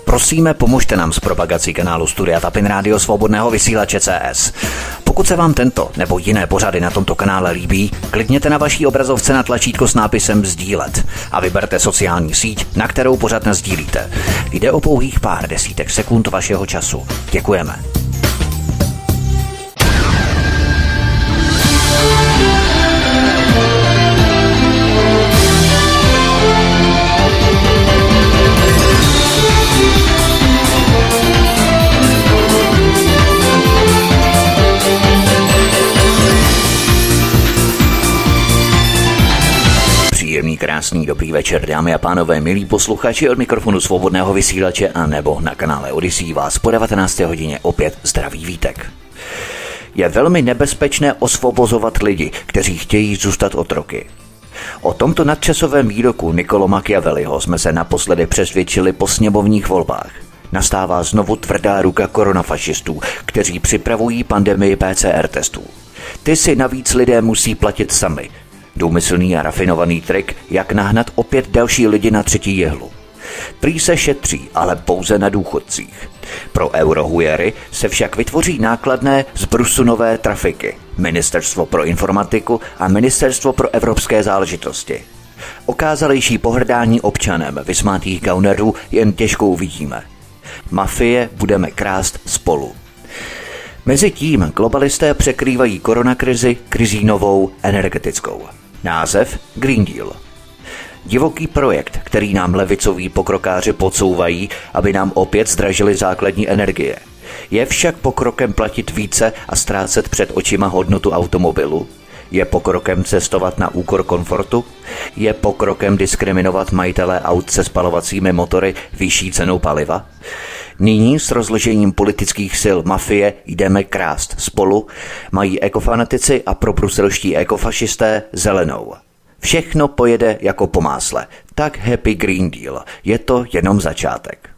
Prosíme, pomožte nám s propagací kanálu Studia Tapin Rádio Svobodného vysílače CS. Pokud se vám tento nebo jiné pořady na tomto kanále líbí, klikněte na vaší obrazovce na tlačítko s nápisem sdílet a vyberte sociální síť, na kterou pořad nasdílíte. Jde o pouhých pár desítek sekund vašeho času. Děkujeme. Příjemný, krásný, dobrý večer, dámy a pánové, milí posluchači, od mikrofonu Svobodného vysílače a nebo na kanále Odyssey vás po 19. hodině opět zdraví Vítek. Je velmi nebezpečné osvobozovat lidi, kteří chtějí zůstat otroky. O tomto nadčasovém výroku Niccolò Machiavelliho jsme se naposledy přesvědčili po sněmovních volbách. Nastává znovu tvrdá ruka koronafašistů, kteří připravují pandemii PCR testů. Ty si navíc lidé musí platit sami. Důmyslný a rafinovaný trik, jak nahnat opět další lidi na třetí jehlu. Prý se šetří, ale pouze na důchodcích. Pro eurohujery se však vytvoří nákladné zbrusunové trafiky, Ministerstvo pro informatiku a Ministerstvo pro evropské záležitosti. Okázalejší pohrdání občanem vysmátých gaunerů jen těžko uvidíme. Mafie budeme krást spolu. Mezitím globalisté překrývají koronakrizi krizí novou energetickou. Název Green Deal. Divoký projekt, který nám levicoví pokrokáři podsouvají, aby nám opět zdražili základní energie. Je však pokrokem platit více a ztrácet před očima hodnotu automobilu? Je pokrokem cestovat na úkor komfortu? Je pokrokem diskriminovat majitele aut se spalovacími motory vyšší cenou paliva? Nyní s rozložením politických sil mafie jdeme krást spolu, mají ekofanatici a probruselští ekofašisté zelenou. Všechno pojede jako po másle. Tak Happy Green Deal. Je to jenom začátek.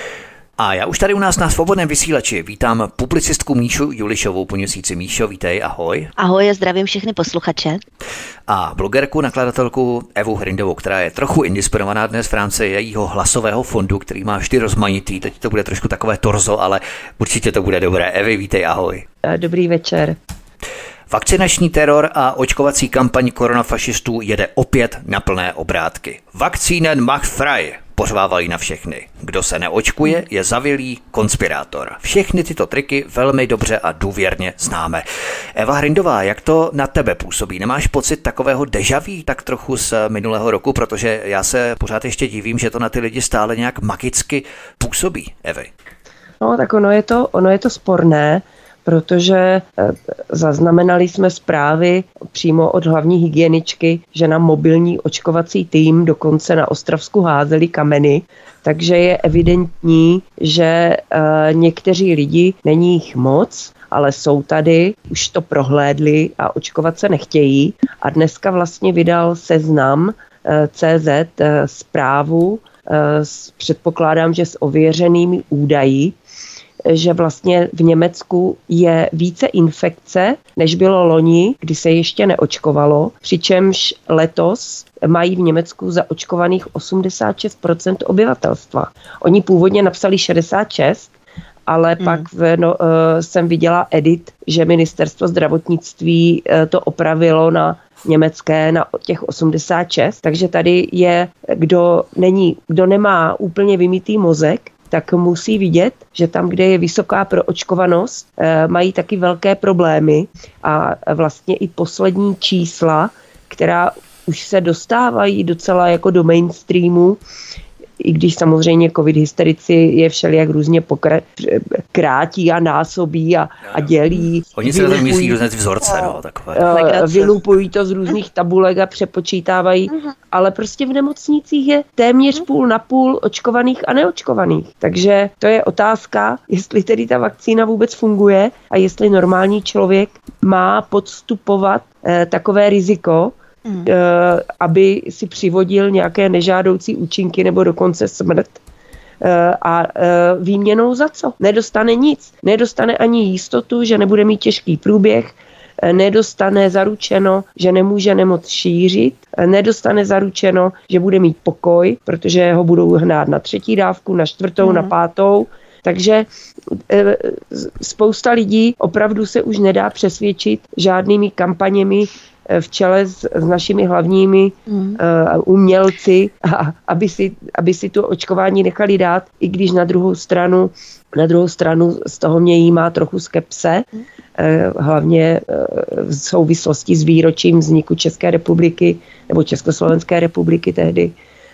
A já už tady u nás na Svobodném vysílači vítám publicistku Míšu Julišovou po měsíci. Míšo, vítej, ahoj. Ahoj, zdravím všechny posluchače. A blogerku, nakladatelku Evu Hrindovou, která je trochu inspirovaná dnes v rámci jejího hlasového fondu, který má vždy rozmanitý. Teď to bude trošku takové torzo, ale určitě to bude dobré. Evi, vítej, ahoj. Dobrý večer. Vakcinační teror a očkovací kampaň koronafašistů jede opět na plné obrátky. Vakcínen macht frei, pořvávají na všechny. Kdo se neočkuje, je zavilý konspirátor. Všechny tyto triky velmi dobře a důvěrně známe. Eva Hrindová, jak to na tebe působí? Nemáš pocit takového déjà vu tak trochu z minulého roku, protože já se pořád ještě divím, že to na ty lidi stále nějak magicky působí, Evy? No tak ono je to sporné, protože zaznamenali jsme zprávy přímo od hlavní hygieničky, že na mobilní očkovací tým dokonce na Ostravsku házeli kameny, takže je evidentní, že někteří lidi, není jich moc, ale jsou tady, už to prohlédli a očkovat se nechtějí. A dneska vlastně vydal Seznam CZ zprávu, předpokládám, že s ověřenými údaji, že vlastně v Německu je více infekce, než bylo loni, kdy se ještě neočkovalo, přičemž letos mají v Německu zaočkovaných 86% obyvatelstva. Oni původně napsali 66%, ale pak jsem viděla edit, že ministerstvo zdravotnictví to opravilo na německé na těch 86, takže tady je, kdo nemá úplně vymytý mozek, tak musí vidět, že tam, kde je vysoká proočkovanost, mají taky velké problémy a vlastně i poslední čísla, která už se dostávají docela jako do mainstreamu, i když samozřejmě covid hysterici je všelijak různě krátí a násobí a dělí. Oni se tam myslí různé vzorce, takové. Vylupují to z různých tabulek a přepočítávají, ale prostě v nemocnicích je téměř půl na půl očkovaných a neočkovaných. Takže to je otázka, jestli tedy ta vakcína vůbec funguje a jestli normální člověk má podstupovat takové riziko, aby si přivodil nějaké nežádoucí účinky nebo dokonce smrt. A výměnou za co? Nedostane nic. Nedostane ani jistotu, že nebude mít těžký průběh, nedostane zaručeno, že nemůže nemoc šířit, nedostane zaručeno, že bude mít pokoj, protože ho budou hnát na 3. dávku, na 4., na 5. Takže spousta lidí opravdu se už nedá přesvědčit žádnými kampaněmi v čele s našimi hlavními umělci, aby si to očkování nechali dát, i když na druhou stranu z toho mě jímá trochu skepse, hlavně v souvislosti s výročím vzniku České republiky nebo Československé republiky tehdy,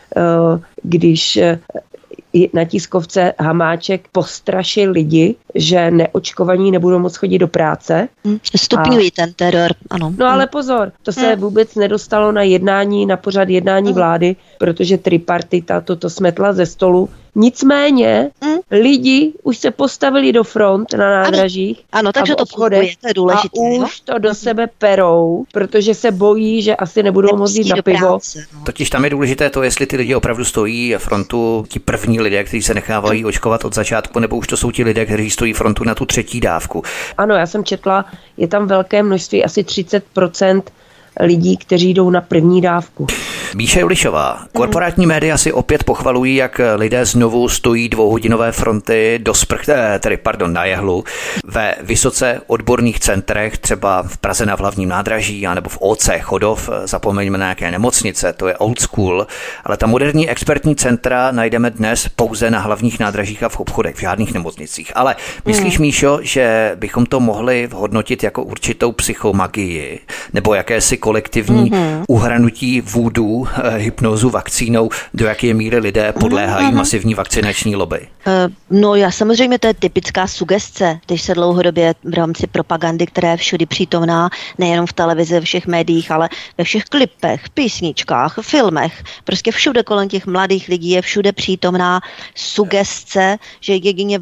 když na tiskovce Hamáček postrašil lidi, že neočkovaní nebudou moc chodit do práce. Stupňují ten teror, ano. No ale pozor, to se vůbec nedostalo na pořad jednání vlády, protože tripartita toto smetla ze stolu. Nicméně lidi už se postavili do front na nádražích. Ano, takže to funguje, to je důležité. A už to do sebe perou, protože se bojí, že asi nebudou moct jít na pivo. Práce, no. Totiž tam je důležité to, jestli ty lidi opravdu stojí frontu, ti první lidé, kteří se nechávají očkovat od začátku, nebo už to jsou ti lidé, kteří stojí frontu na tu 3. dávku. Ano, já jsem četla, je tam velké množství, asi 30% lidí, kteří jdou na 1. dávku. Míša Julišová, korporátní média si opět pochvalují, jak lidé znovu stojí 2hodinové fronty na jehlu ve vysoce odborných centrech, třeba v Praze na Hlavním nádraží, anebo v OC Chodov, zapomeňme na nějaké nemocnice, to je old school, ale ta moderní expertní centra najdeme dnes pouze na hlavních nádražích a v obchodech, v žádných nemocnicích. Ale myslíš, Míšo, že bychom to mohli hodnotit jako určitou psychomagii, nebo jakési kolektivní uhranutí vůdů, hypnózu vakcínou, do jaké míry lidé podléhají masivní vakcinační lobby? No já samozřejmě to je typická sugestce, když se dlouhodobě v rámci propagandy, která je všudy přítomná, nejenom v televizi, ve všech médiích, ale ve všech klipech, písničkách, filmech, prostě všude kolem těch mladých lidí je všude přítomná sugestce, že jedině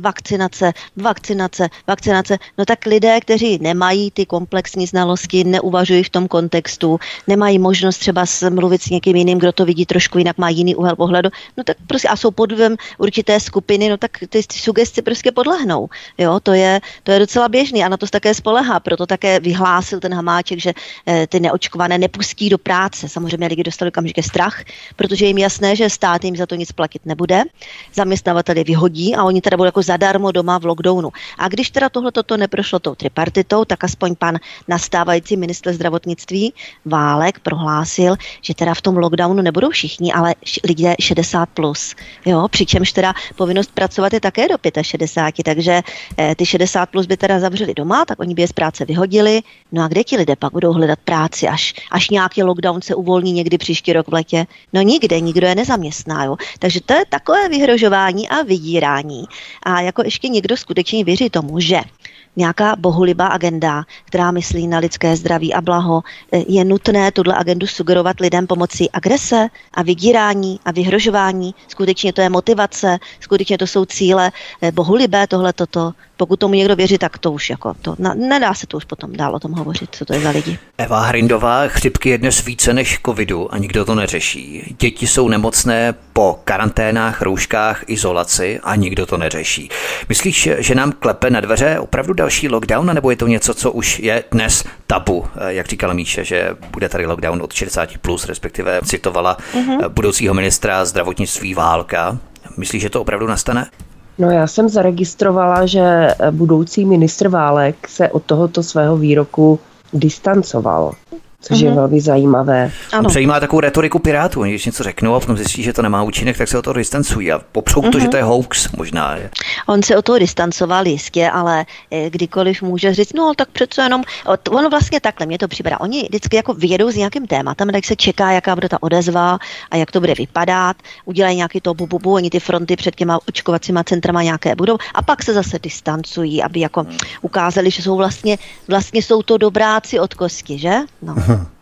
vakcinace, no tak lidé, kteří nemají ty komplexní znalosti, neuvažují v tom kontextu, nemají možnost třeba mluvit s někým jiným, kdo to vidí trošku jinak, má jiný úhel pohledu, no tak prostě a jsou pod vlivem určité skupiny, no tak ty sugesti prostě podlehnou. Jo, to je docela běžný a na to se také spolehá, proto také vyhlásil ten Hamáček, že ty neočkované nepustí do práce. Samozřejmě lidi dostali okamžitě strach, protože jim jasné, že stát jim za to nic platit nebude. Zaměstnavatel je vyhodí a oni teda budou jako zadarmo doma v lockdownu. A když teda toto neprošlo tou tripartitou, tak aspoň pan nastávající ministr zdravotnictví Válek prohlásil, že teda v tom lockdownu nebudou všichni, ale lidé 60+. Jo, přičemž teda povinnost pracovat je také do 65, takže ty 60+ by teda zavřeli doma, tak oni by je z práce vyhodili. No a kde ti lidé pak budou hledat práci, až nějaký lockdown se uvolní někdy příští rok v letě? No nikdo je nezaměstná, jo. Takže to je takové vyhrožování a vydírání. A jako ještě někdo skutečně věří tomu, že nějaká bohulibá agenda, která myslí na lidské zdraví a blaho, je nutné tuhle agendu sugerovat lidem pomocí agrese a vydírání a vyhrožování. Skutečně to je motivace, skutečně to jsou cíle bohulibé tohletoto. Pokud tomu někdo věří, tak to už jako to nedá se to už potom dál o tom hovořit, co to je za lidi. Eva Hrindová, chřipky je dnes více než covidu a nikdo to neřeší. Děti jsou nemocné po karanténách, rouškách, izolaci a nikdo to neřeší. Myslíš, že nám klepe na dveře opravdu další lockdown, nebo je to něco, co už je dnes tabu? Jak říkala Míše, že bude tady lockdown od 60+, respektive citovala budoucího ministra zdravotnictví Válka. Myslíš, že to opravdu nastane? No já jsem zaregistrovala, že budoucí ministr Válek se od tohoto svého výroku distancoval, což je velmi zajímavé. On přejímá takovou retoriku Pirátů, když něco řeknou a potom zjistí, že to nemá účinek, tak se od toho distancují a popřou to, že to je hoax možná. Je. On se od toho distancoval jistě, ale kdykoliv může říct, no tak přece jenom, ono vlastně takhle, mně to připadá, oni vždycky jako vyjedou s nějakým tématem, tak se čeká, jaká bude ta odezva a jak to bude vypadat, udělají nějaký to bububu, oni ty fronty před těma očkovacíma centrama nějaké budou a pak se zase distancují, aby jako ukázali, že jsou vlastně jsou to dobráci od kosti, že? No.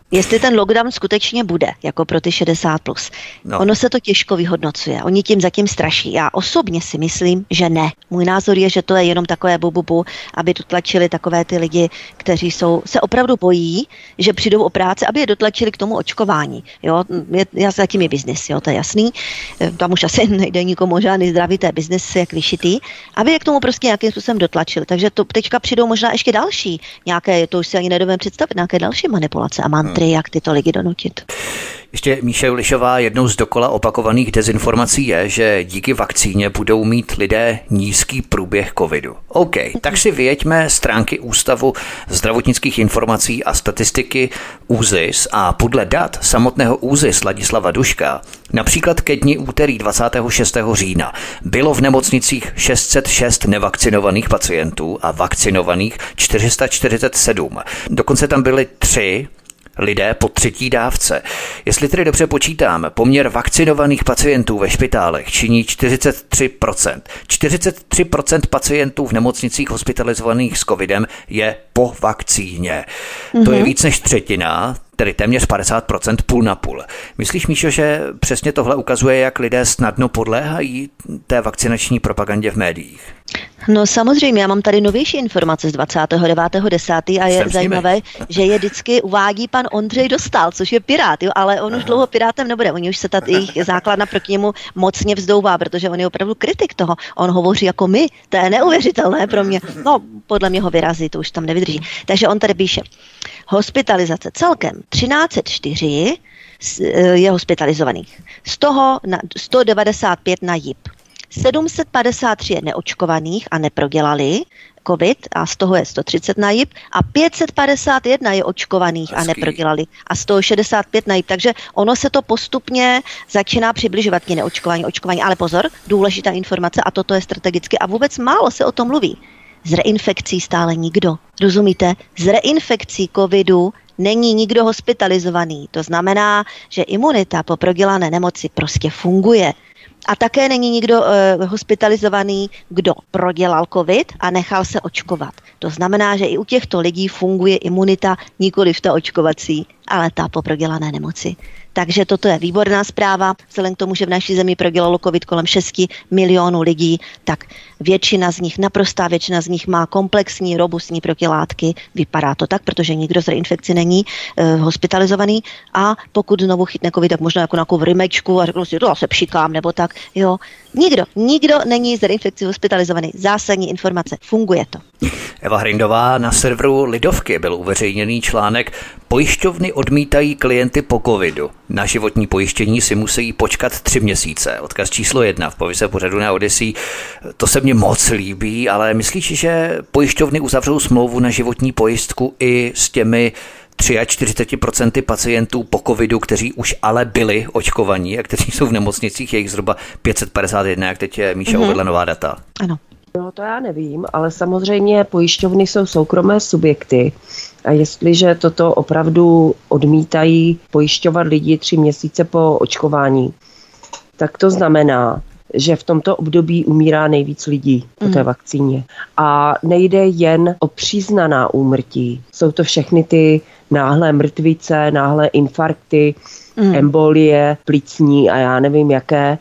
Jestli ten lockdown skutečně bude, jako pro ty 60+. No. Ono se to těžko vyhodnocuje. Oni tím zatím straší. Já osobně si myslím, že ne. Můj názor je, že to je jenom takové bububu, aby dotlačili takové ty lidi, kteří se opravdu bojí, že přijdou o práci, aby je dotlačili k tomu očkování. Jo, zatím je biznis, jo, to je jasný. Tam už asi nejde nikomu žádný zdravý, to je biznis jak vyšitý, aby je k tomu prostě nějakým způsobem dotlačil. Takže to teďka přijdou možná ještě další nějaké, to už si ani nedovím představit, nějaké další manipulace a mantry, jak tyto lidi donutit. Ještě Míša Julišová, jednou z dokola opakovaných dezinformací je, že díky vakcíně budou mít lidé nízký průběh covidu. OK, tak si vyjeďme stránky Ústavu zdravotnických informací a statistiky ÚZIS a podle dat samotného ÚZIS Ladislava Duška, například ke dni úterý 26. října bylo v nemocnicích 606 nevakcinovaných pacientů a vakcinovaných 447. Dokonce tam byly 3 lidé po 3. dávce. Jestli tedy dobře počítám, poměr vakcinovaných pacientů ve špitálech činí 43%. 43% pacientů v nemocnicích hospitalizovaných s covidem je po vakcíně. To je víc než třetina, tedy téměř 50%, půl na půl. Myslíš, Míšo, že přesně tohle ukazuje, jak lidé snadno podléhají té vakcinační propagandě v médiích? No samozřejmě, já mám tady novější informace z 29.10. a je zajímavé, že je vždycky uvádí pan Ondřej Dostál, což je Pirát, jo, ale on už dlouho Pirátem nebude. Oni už se ta jejich základna proti němu mocně vzdouvá, protože on je opravdu kritik toho. On hovoří jako my, to je neuvěřitelné pro mě. No, podle mě ho vyrazí, to už tam nevydrží. Takže on tady píše, hospitalizace celkem 1304 je hospitalizovaných. Z toho 195 na JIP. 753 je neočkovaných a neprodělali covid a z toho je 130 na JIP a 551 je očkovaných a neprodělali a z toho 65 na JIP. Takže ono se to postupně začíná přibližovat k očkování. Ale pozor, důležitá informace a toto je strategicky a vůbec málo se o tom mluví. Z reinfekcí stále nikdo. Rozumíte? Z reinfekcí covidu není nikdo hospitalizovaný. To znamená, že imunita po prodělané nemoci prostě funguje. A také není nikdo hospitalizovaný, kdo prodělal covid a nechal se očkovat. To znamená, že i u těchto lidí funguje imunita nikoli v ta očkovací, ale ta po prodělané nemoci. Takže toto je výborná zpráva. Vzhledem k tomu, že v naší zemi prodělalo covid kolem 6 milionů lidí, tak naprostá většina z nich má komplexní, robustní protilátky. Vypadá to tak, protože nikdo z reinfekci není hospitalizovaný a pokud znovu chytne covid, tak možná jako nějakou vrymečku a řekl si, to se přikám nebo tak. Jo. Nikdo není z reinfekcí hospitalizovaný. Zásadní informace. Funguje to. Eva Hrindová, na serveru Lidovky byl uveřejněný článek Pojišťovny odmítají klienty po covidu. Na životní pojištění si musí počkat 3 měsíce. Odkaz číslo 1 v popise pořadu na Odyssey. To se mně moc líbí, ale myslíš, že pojišťovny uzavřou smlouvu na životní pojistku i s těmi 43% pacientů po covidu, kteří už ale byli očkovaní a kteří jsou v nemocnicích, je jich zhruba 551, jak teď Míša uvedla nová data. Ano. No to já nevím, ale samozřejmě pojišťovny jsou soukromé subjekty a jestliže toto opravdu odmítají pojišťovat lidi 3 měsíce po očkování, tak to znamená, že v tomto období umírá nejvíc lidí po té vakcíně. A nejde jen o přiznaná úmrtí. Jsou to všechny ty náhlé mrtvice, náhlé infarkty, embolie, plicní a já nevím jaké.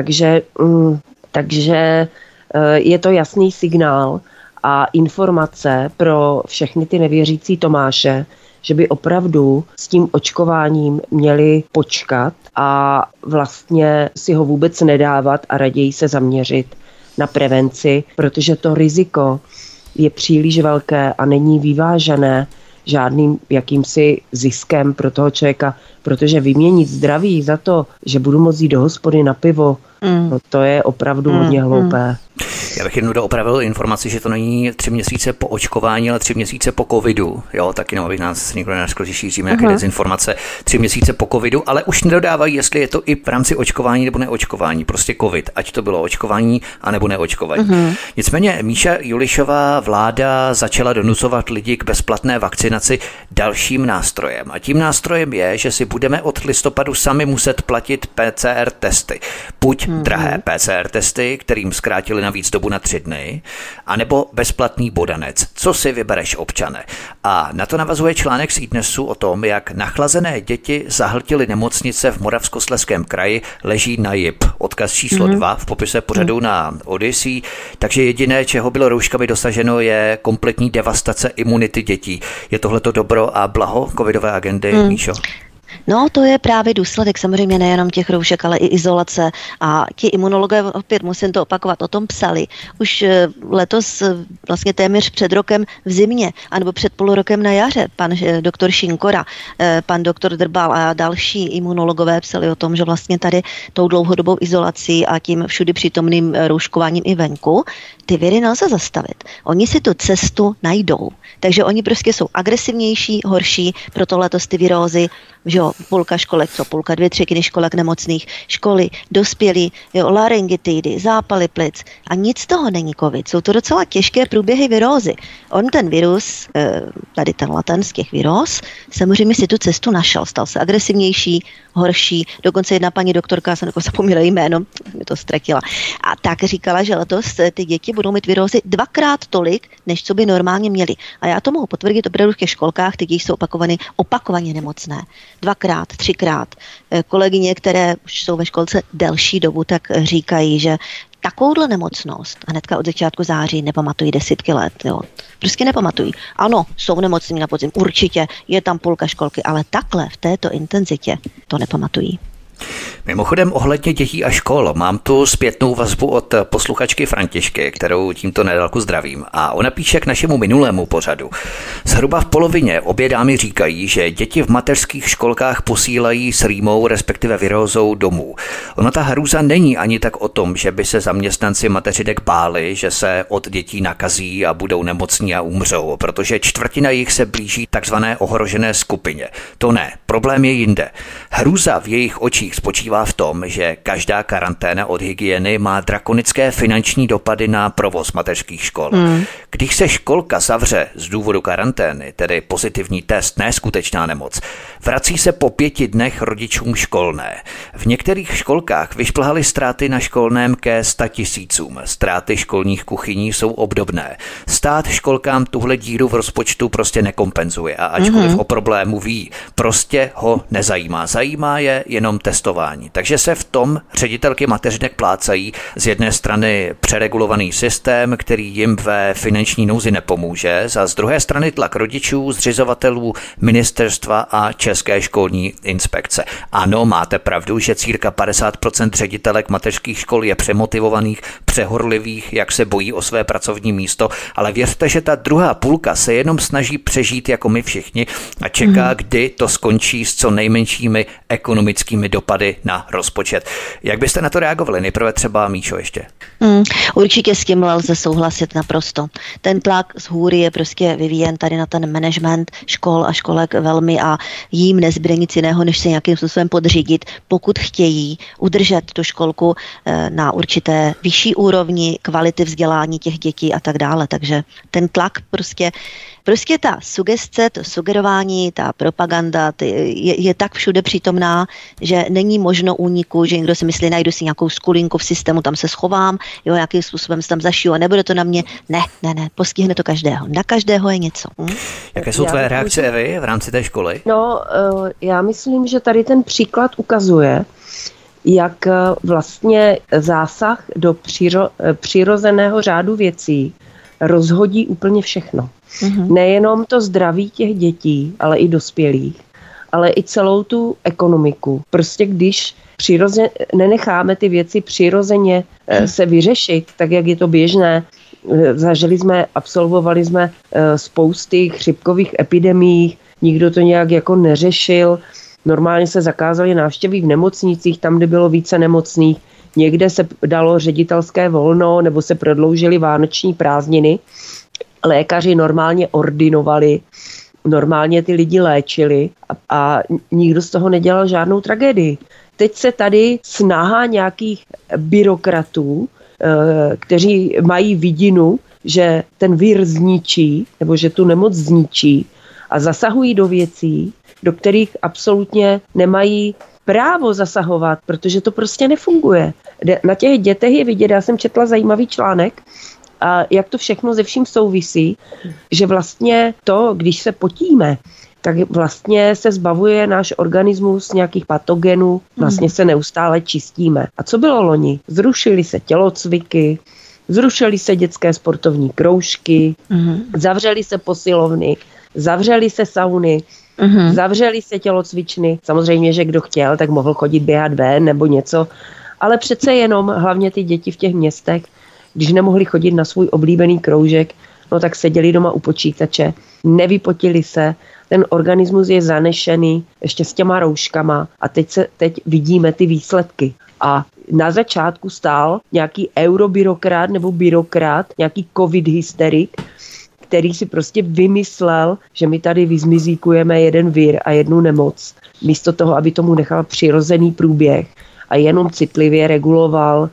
Takže je to jasný signál a informace pro všechny ty nevěřící Tomáše, že by opravdu s tím očkováním měli počkat a vlastně si ho vůbec nedávat a raději se zaměřit na prevenci, protože to riziko je příliš velké a není vyvážené žádným jakýmsi ziskem pro toho člověka, protože vyměnit zdraví za to, že budu moct jít do hospody na pivo, no to je opravdu hodně hloupé. Já bych jednou doopravil informaci, že to není 3 měsíce po očkování, ale 3 měsíce po covidu. Jo, taky abych nás někdo nenaškl, že šíříme nějaké dezinformace. 3 měsíce po covidu, ale už nedodávají, jestli je to i v rámci očkování nebo neočkování. Prostě covid, ať to bylo očkování a nebo neočkování. Nicméně Míša Julišová, vláda začala donucovat lidi k bezplatné vakcinaci dalším nástrojem. A tím nástrojem je, že si budeme od listopadu sami muset platit PCR testy. Buď drahé PCR testy, kterým zkrátili navíc dobu dobu na 3 dny, anebo bezplatný bodanec. Co si vybereš, občane? A na to navazuje článek z iDnesu o tom, jak nachlazené děti zahltily nemocnice v Moravskoslezském kraji, leží na JIP. Odkaz číslo 2 v popise pořadu na Odyssey. Takže jediné, čeho bylo rouškami dosaženo, je kompletní devastace imunity dětí. Je tohleto dobro a blaho covidové agendy, Míšo? No, to je právě důsledek samozřejmě nejenom těch roušek, ale i izolace. A ti imunologové, opět musím to opakovat, o tom psali. Už letos, vlastně téměř před rokem v zimě, anebo před půl rokem na jaře, pan doktor Šinkora, pan doktor Drbal a další imunologové psali o tom, že vlastně tady tou dlouhodobou izolací a tím všudy přítomným rouškováním i venku, ty viry nelze zastavit. Oni si tu cestu najdou. Takže oni prostě jsou agresivnější, horší, proto letos ty virózy, že jo, půlka školek, půlka, 2/3 školek nemocných, školy, dospělí, jo, laryngitidy, zápaly plic a nic z toho není covid. Jsou to docela těžké průběhy virózy. On ten virus, tady ten latent z těch viróz, samozřejmě si tu cestu našel, stal se agresivnější, horší, dokonce jedna paní doktorka, jsem zapomněla jméno, mi to ztratila, a tak říkala, že letos ty děti budou mít virózy 2x tolik, než co by normálně měli. A já to mohu potvrdit opravdu v těch školkách, ty děti jsou opakovaně nemocné. 2x, 3x. Kolegyně, které už jsou ve školce delší dobu, tak říkají, že takovouhle nemocnost hnedka od začátku září nepamatují desítky let. Jo. Prostě nepamatují. Ano, jsou nemocní na podzim, určitě, je tam půlka školky, ale takhle v této intenzitě to nepamatují. Mimochodem ohledně dětí a škol, mám tu zpětnou vazbu od posluchačky Františky, kterou tímto nedalku zdravím. A ona píše k našemu minulému pořadu. Zhruba v polovině obě dámy říkají, že děti v mateřských školkách posílají s rýmou, respektive virózou domů. Ona ta hrůza není ani tak o tom, že by se zaměstnanci mateřidek báli, že se od dětí nakazí a budou nemocní a umřou, protože 1/4 jich se blíží takzvané ohrožené skupině. To ne, problém je jinde. Hrůza v jejich očích spočívá v tom, že každá karanténa od hygieny má drakonické finanční dopady na provoz mateřských škol. Když se školka zavře z důvodu karantény, tedy pozitivní test, ne skutečná nemoc, vrací se po 5 dnech rodičům školné. V některých školkách vyšplhaly ztráty na školném ke 100 000. Ztráty školních kuchyní jsou obdobné. Stát školkám tuhle díru v rozpočtu prostě nekompenzuje a ačkoliv o problému ví, prostě ho nezajímá. Zajímá je jenom testování. Takže se v tom ředitelky mateřinek plácají. Z jedné strany přeregulovaný systém, který jim ve finanční nouzi nepomůže, a z druhé strany tlak rodičů, zřizovatelů, ministerstva a České školní inspekce. Ano, máte pravdu, že cirka 50% ředitelek mateřských škol je přemotivovaných, přehorlivých, jak se bojí o své pracovní místo, ale věřte, že ta druhá půlka se jenom snaží přežít jako my všichni a čeká, kdy to skončí s co nejmenšími ekonomickými dopady na rozpočet. Jak byste na to reagovali? Nejprve třeba Míšo ještě. Určitě s tím lze souhlasit naprosto. Ten tlak z hůry je prostě vyvíjen tady na ten management škol a školek velmi a jím nezbyde nic jiného, než se nějakým způsobem podřídit, pokud chtějí udržet tu školku na určité vyšší úrovni kvality vzdělání těch dětí a tak dále. Takže ten tlak prostě ta sugestce, to sugerování, ta propaganda je tak všude přítomná, že není možno úniku, že někdo si myslí, najdu si nějakou skulinku v systému, tam se schovám, jo, jakým způsobem se tam zašiju a nebude to na mě. Ne, postihne to každého. Na každého je něco. Jaké jsou tvé reakce, Evy, v rámci té školy? No, já myslím, že tady ten příklad ukazuje, jak vlastně zásah do přirozeného řádu věcí rozhodí úplně všechno. Nejenom to zdraví těch dětí, ale i dospělých, ale i celou tu ekonomiku. Prostě když nenecháme ty věci přirozeně se vyřešit, tak jak je to běžné, absolvovali jsme spousty chřipkových epidemií, nikdo to nějak jako neřešil, normálně se zakázaly návštěvy v nemocnicích, tam, kde bylo více nemocných, někde se dalo ředitelské volno nebo se prodloužily vánoční prázdniny. Lékaři normálně ordinovali, normálně ty lidi léčili a nikdo z toho nedělal žádnou tragédii. Teď se tady snaha nějakých byrokratů, kteří mají vidinu, že ten vir zničí, nebo že tu nemoc zničí a zasahují do věcí, do kterých absolutně nemají právo zasahovat, protože to prostě nefunguje. Na těch dětech je vidět, já jsem četla zajímavý článek, a jak to všechno ze vším souvisí, že vlastně to, když se potíme, tak vlastně se zbavuje náš organismus nějakých patogenů, vlastně se neustále čistíme. A co bylo loni? Zrušily se tělocviky, zrušily se dětské sportovní kroužky, zavřely se posilovny, zavřely se sauny, zavřely se tělocvičny. Samozřejmě, že kdo chtěl, tak mohl chodit běhat ven nebo něco, ale přece jenom hlavně ty děti v těch městech, když nemohli chodit na svůj oblíbený kroužek, no tak seděli doma u počítače, nevypotili se, ten organismus je zanešený ještě s těma rouškama a teď vidíme ty výsledky. A na začátku stál nějaký eurobyrokrat nebo byrokrat, nějaký covid hysterik, který si prostě vymyslel, že my tady vyzmizíkujeme jeden vir a jednu nemoc, místo toho, aby tomu nechal přirozený průběh a jenom citlivě reguloval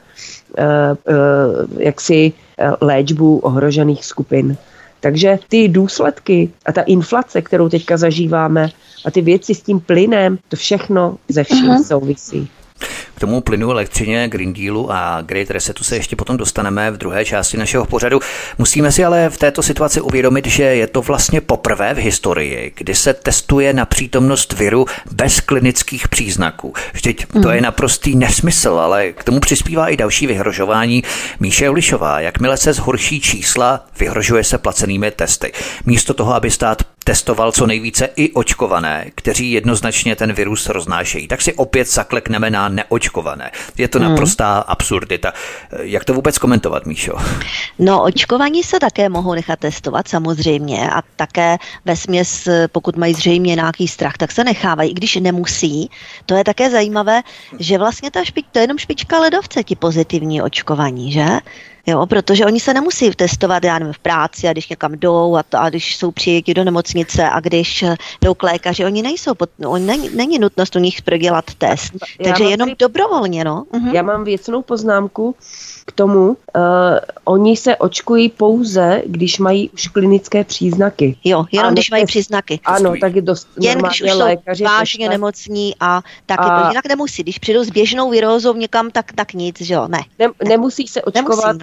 jaksi léčbu ohrožených skupin. Takže ty důsledky a ta inflace, kterou teďka zažíváme a ty věci s tím plynem, to všechno ze vším souvisí. K tomu plynu, elektřině, Green Dealu a Great Resetu se ještě potom dostaneme v druhé části našeho pořadu. Musíme si ale v této situaci uvědomit, že je to vlastně poprvé v historii, kdy se testuje na přítomnost viru bez klinických příznaků. Vždyť to je naprostý nesmysl, ale k tomu přispívá i další vyhrožování. Míše Julišová, jakmile se zhorší čísla, vyhrožuje se placenými testy. Místo toho, aby stát testoval co nejvíce i očkované, kteří jednoznačně ten virus roznášejí, tak si opět zaklekneme na neočkované. Je to naprostá absurdita. Jak to vůbec komentovat, Míšo? No, očkovaní se také mohou nechat testovat samozřejmě a také vesměs, pokud mají zřejmě nějaký strach, tak se nechávají, i když nemusí. To je také zajímavé, že vlastně to je jenom špička ledovce, ti pozitivní očkovaní, že? Jo, protože oni se nemusí testovat, já nevím, v práci a když někam jdou a když jsou přijeti do nemocnice a když jdou k lékaři, oni nejsou, není nutnost u nich prodělat test. Takže jenom dobrovolně, no. Já mám věcnou poznámku k tomu, oni se očkují pouze, když mají už klinické příznaky. Jo, jenom když mají příznaky. Ano, tak je dost jen když už jsou vážně nemocní a taky to jinak nemusí. Když přijdou s běžnou virózou někam, tak nic, že jo, ne. Nemusí se očkovat,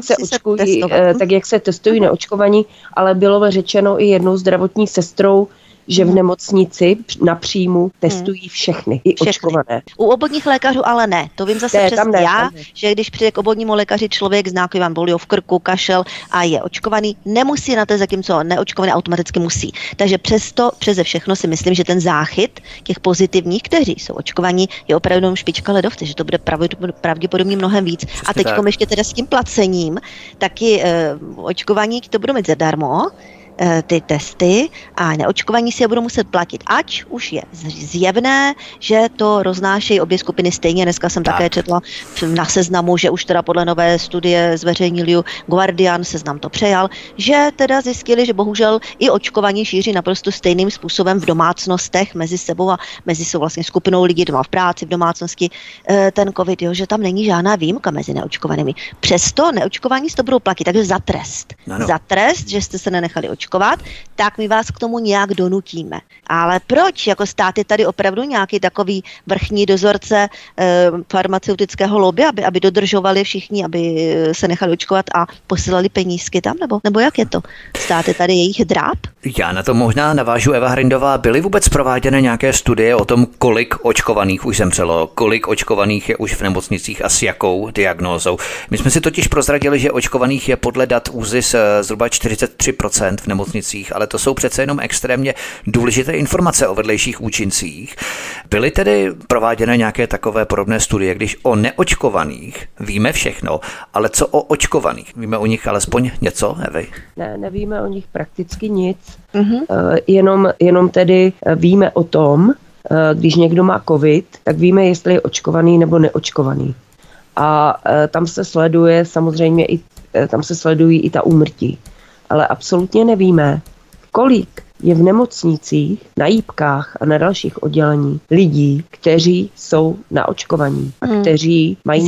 tak jak se testují neočkovaní, ale bylo řečeno i jednou zdravotní sestrou, že v nemocnici na příjmu testují všechny, i očkované. U obvodních lékařů ale ne. To vím zase přesně já, že když přijde k obvodnímu lékaři člověk s nějakým bolí v krku, kašel a je očkovaný, nemusí na to, zatímco neočkovaný automaticky musí. Takže přeze všechno si myslím, že ten záchyt těch pozitivních, kteří jsou očkovaní, je opravdu špička ledovce, že to bude pravděpodobně mnohem víc. Přesně a teď ještě teda s tím placením, taky očkovaní to budou mít zadarmo, ty testy a neočkovaní si je budou muset platit. Ať už je zjevné, že to roznášejí obě skupiny stejně. Dneska jsem také četla na Seznamu, že už teda podle nové studie zveřejnili Guardian, Seznam to přejal, že teda zjistili, že bohužel i očkovaní šíří naprosto stejným způsobem v domácnostech mezi sebou a mezi svou vlastně skupinou lidí doma v práci, v domácnosti ten covid, jo, že tam není žádná výjimka mezi neočkovanými. Přesto neočkovaní si to budou platit, takže za trest. No. Za trest, že jste se nenechali očkovat, tak my vás k tomu nějak donutíme. Ale proč? Jako stát je tady opravdu nějaký takový vrchní dozorce farmaceutického lobby, aby dodržovali všichni, aby se nechali očkovat a posílali penízky tam? Nebo jak je to? Stát je tady jejich dráp? Já na to možná navážu, Eva Hrindová. Byly vůbec prováděny nějaké studie o tom, kolik očkovaných už zemřelo, kolik očkovaných je už v nemocnicích a s jakou diagnózou? My jsme si totiž prozradili, že očkovaných je podle dat ÚZIS zhruba 43% v nemocnicích, ale to jsou přece jenom extrémně důležité informace o vedlejších účincích. Byly tedy prováděny nějaké takové podobné studie, když o neočkovaných víme všechno, ale co o očkovaných? Víme o nich alespoň něco, Evy? Ne, nevíme o nich prakticky nic. Jenom tedy víme o tom, když někdo má covid, tak víme, jestli je očkovaný nebo neočkovaný. A tam se sleduje samozřejmě tam se sledují i ta úmrtí. Ale absolutně nevíme, kolik je v nemocnicích, na jípkách a na dalších oddělení lidí, kteří jsou naočkovaní a kteří mají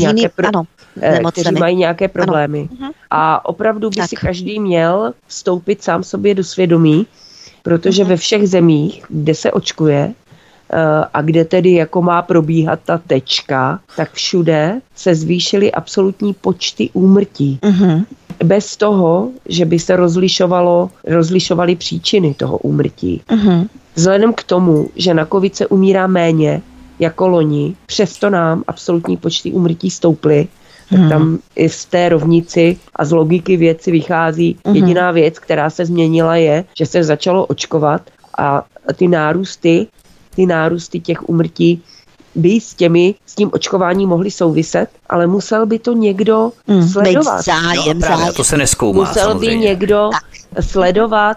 nějaké problémy. A opravdu by si každý měl vstoupit sám sobě do svědomí, protože ve všech zemích, kde se očkuje, a kde tedy jako má probíhat ta tečka, tak všude se zvýšily absolutní počty úmrtí. Bez toho, že by se rozlišovaly příčiny toho úmrtí. Vzhledem k tomu, že na covid se umírá méně jako loni, přesto nám absolutní počty úmrtí stouply, tak tam i z té rovnici a z logiky věci vychází jediná věc, která se změnila, je, že se začalo očkovat a ty nárůsty těch úmrtí by s tím očkováním mohly souviset, ale musel by to někdo sledovat. Zájem. To se nezkoumá. Musel samozřejmě. by někdo sledovat,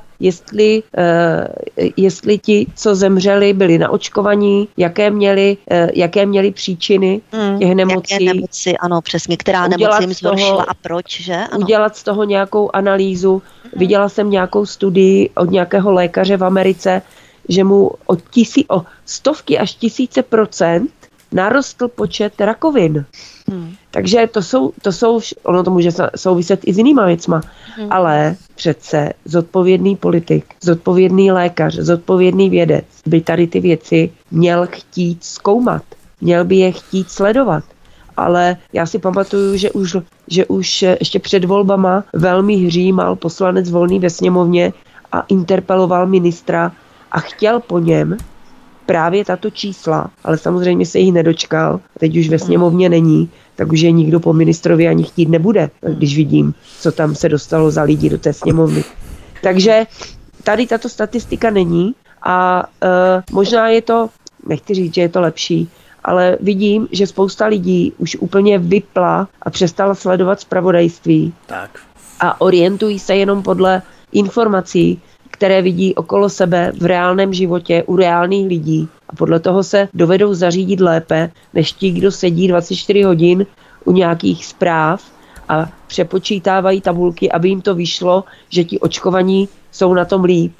jestli ti, co zemřeli, byli naočkovaní, jaké měli příčiny těch nemocí. Jaké nemoci, ano, přesně, která nemoc jim zhoršila a proč, že? Ano. Udělat z toho nějakou analýzu. Viděla jsem nějakou studii od nějakého lékaře v Americe, že mu o stovky až tisíce procent narostl počet rakovin. Takže to jsou, ono to může souviset i s jinýma věcma, ale přece zodpovědný politik, zodpovědný lékař, zodpovědný vědec by tady ty věci měl chtít zkoumat, měl by je chtít sledovat. Ale já si pamatuju, že už ještě před volbama velmi hřímal poslanec Volný ve sněmovně a interpeloval ministra a chtěl po něm právě tato čísla, ale samozřejmě se jich nedočkal. Teď už ve sněmovně není, tak už je nikdo po ministrovi ani chtít nebude, když vidím, co tam se dostalo za lidi do té sněmovny. Takže tady tato statistika není a možná je to, nechci říct, že je to lepší, ale vidím, že spousta lidí už úplně vypla a přestala sledovat zpravodajství. Tak. A orientují se jenom podle informací, které vidí okolo sebe v reálném životě u reálných lidí. A podle toho se dovedou zařídit lépe, než ti, kdo sedí 24 hodin u nějakých zpráv a přepočítávají tabulky, aby jim to vyšlo, že ti očkovaní jsou na tom líp.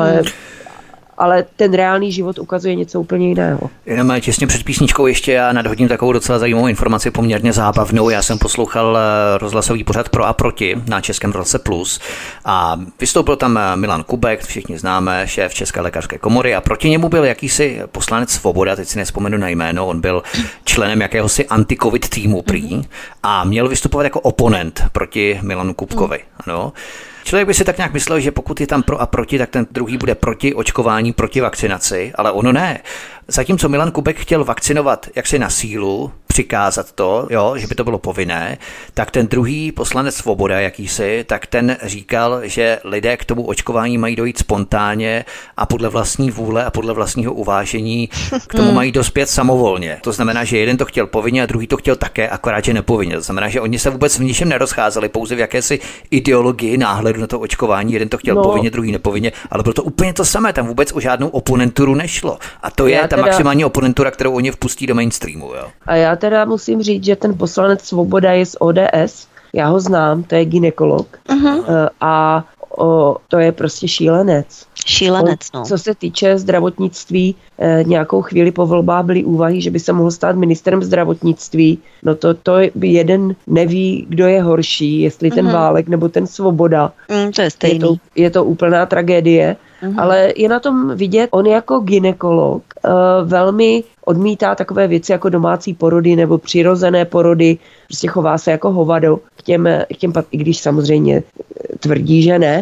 Ale ten reálný život ukazuje něco úplně jiného. Jenom těsně před písničkou ještě já nadhodím takovou docela zajímavou informaci, poměrně zábavnou. Já jsem poslouchal rozhlasový pořad Pro a proti na Českém rozhlase Plus a vystoupil tam Milan Kubek, všichni známe, šéf České lékařské komory a proti němu byl jakýsi poslanec Svoboda, teď si nevzpomenu na jméno, on byl členem jakéhosi anti-covid týmu prý a měl vystupovat jako oponent proti Milanu Kubkovi. Ano. Člověk by si tak nějak myslel, že pokud je tam pro a proti, tak ten druhý bude proti očkování, proti vakcinaci, ale ono ne. Zatímco Milan Kubek chtěl vakcinovat jaksi na sílu, přikázat to, jo, že by to bylo povinné, tak ten druhý poslanec Svoboda jakýsi, tak ten říkal, že lidé k tomu očkování mají dojít spontánně a podle vlastní vůle a podle vlastního uvážení k tomu mají dospět samovolně. To znamená, že jeden to chtěl povinně a druhý to chtěl také, akorát že nepovinně. To znamená, že oni se vůbec v ničem nerozcházeli, pouze v jakési ideologii náhledu na to očkování. Jeden to chtěl povinně, druhý nepovinně, ale bylo to úplně to samé, tam vůbec o žádnou oponenturu nešlo. A to je ta maximální oponentura, kterou oni vpustí do mainstreamu, jo. A já teda musím říct, že ten poslanec Svoboda je z ODS, já ho znám, to je gynekolog a to je prostě šílenec. No. Co se týče zdravotnictví, nějakou chvíli po volbách byly úvahy, že by se mohl stát ministrem zdravotnictví. No to jeden neví, kdo je horší, jestli ten Válek nebo ten Svoboda. To je stejný. Je to úplná tragédie. Ale je na tom vidět, on jako gynekolog velmi odmítá takové věci jako domácí porody nebo přirozené porody, prostě chová se jako hovado k těm i když samozřejmě tvrdí, že ne.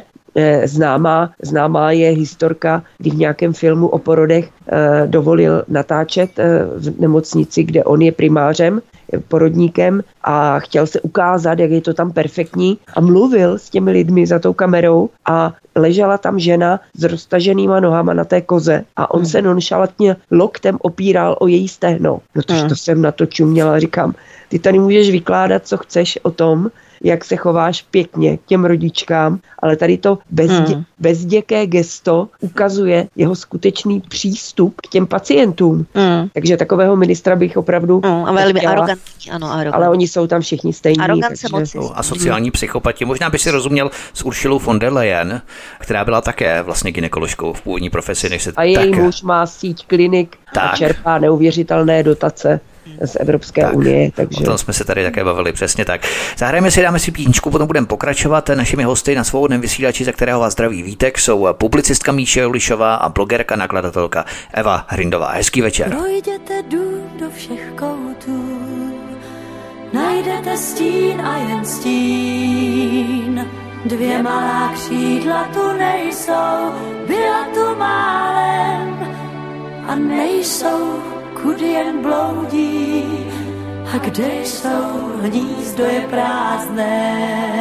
Známá je historka, kdy v nějakém filmu o porodech dovolil natáčet v nemocnici, kde on je primářem, porodníkem a chtěl se ukázat, jak je to tam perfektní a mluvil s těmi lidmi za tou kamerou a ležela tam žena s roztaženýma nohama na té koze a on se nonšalantně loktem opíral o její stehno. No to jsem na to čuměla, říkám, ty tady můžeš vykládat, co chceš o tom, jak se chováš pěkně k těm rodičkám, ale tady to bezděké gesto ukazuje jeho skutečný přístup k těm pacientům. Takže takového ministra bych opravdu a velmi arrogantní, ano, arrogantní. Ale oni jsou tam všichni stejní. Arogance moci. A sociální psychopati. Možná by si rozuměl s Uršilou von der Leyen, která byla také vlastně gynekoložkou v původní profesi. A její muž má síť klinik a čerpá neuvěřitelné dotace. z Evropské unie. Takže... O tom jsme se tady také bavili, přesně tak. Zahrajeme si, dáme si písničku, potom budeme pokračovat. Našimi hosty na Svobodném vysílači, za kterého vás zdraví Vítek, jsou publicistka Míše Julišová a blogerka, nakladatelka Eva Hrindová. Hezký večer. Projděte dům do všech koutů, najdete stín a jen stín. Dvě malá křídla tu nejsou, byla tu málem a nejsou, kudy jen bloudí. A kde jsou, hnízdo je prázdné,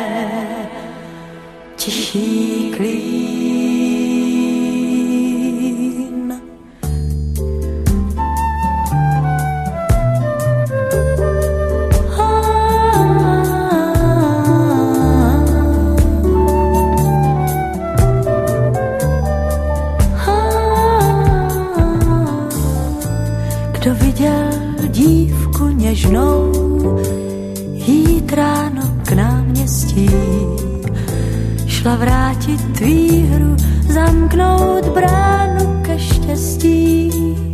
tichý klín. Kdo viděl dívku něžnou jít ráno k náměstí, šla vrátit výhru, zamknout bránu ke štěstí.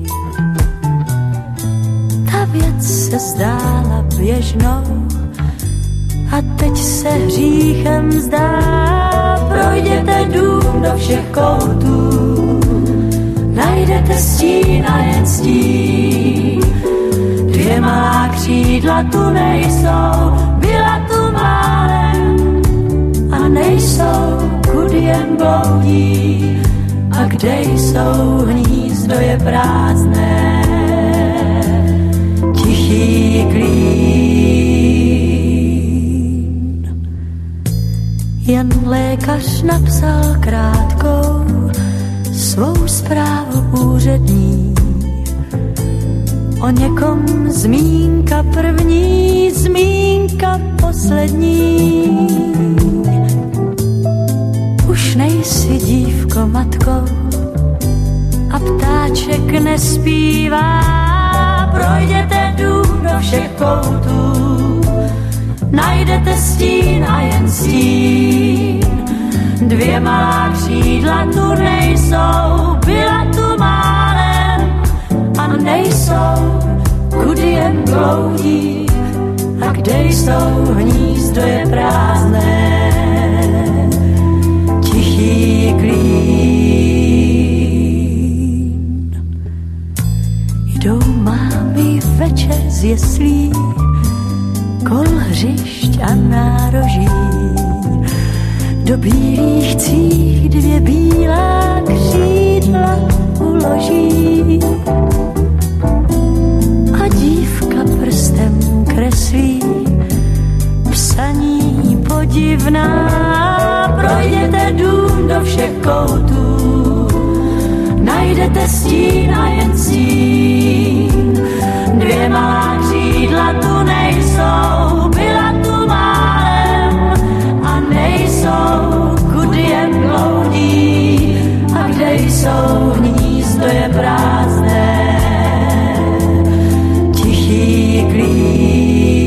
Ta věc se zdála běžnou a teď se hříchem zdá. Projděte dům do všech koutů, najdete stín a jen stín. Dvě malá křídla tu nejsou, byla tu málem a nejsou, kudy jen bloudí. A kde jsou, hnízdo je prázdné, tichý klín. Jen lékař napsal krátkou svou zprávu úřední. O někom zmínka první, zmínka poslední. Už nejsi dívko matkou a ptáček nespívá. Projděte dům do všech koutů, najdete stín a jen stín. Dvě malá křídla tu nejsou, byla tu málem a nejsou, kudy jen bloudí. A kde jsou, hnízdo je prázdné, tichý klín. Jdou mámy večer z jeslí, kol hřišť a nároží. Do bílých cích dvě bílá křídla uloží. A dívka prstem kreslí psaní podivná. Projděte dům do všech koutů, najdete stín a jen stín. Dvě malá křídla tu nejsou, byla tu málem a nejsou, kudy jen bloudí. A kde jsou, hnízdo je prázdné, tichý klín.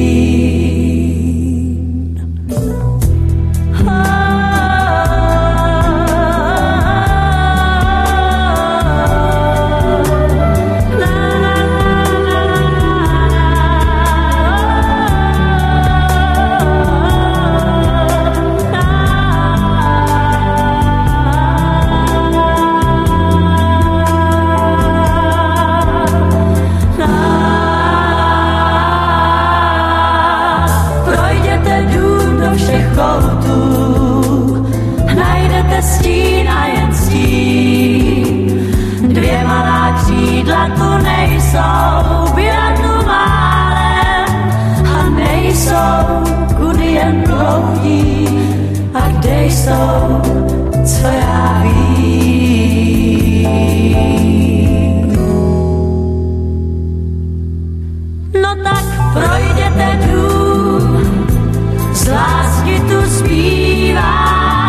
Stín a jen stín. Dvě malá křídla tu nejsou, byla tu málem a nejsou, kudy jen bloudí. A kde jsou, co já vím. No tak projděte dům, z lásky tu zpívá.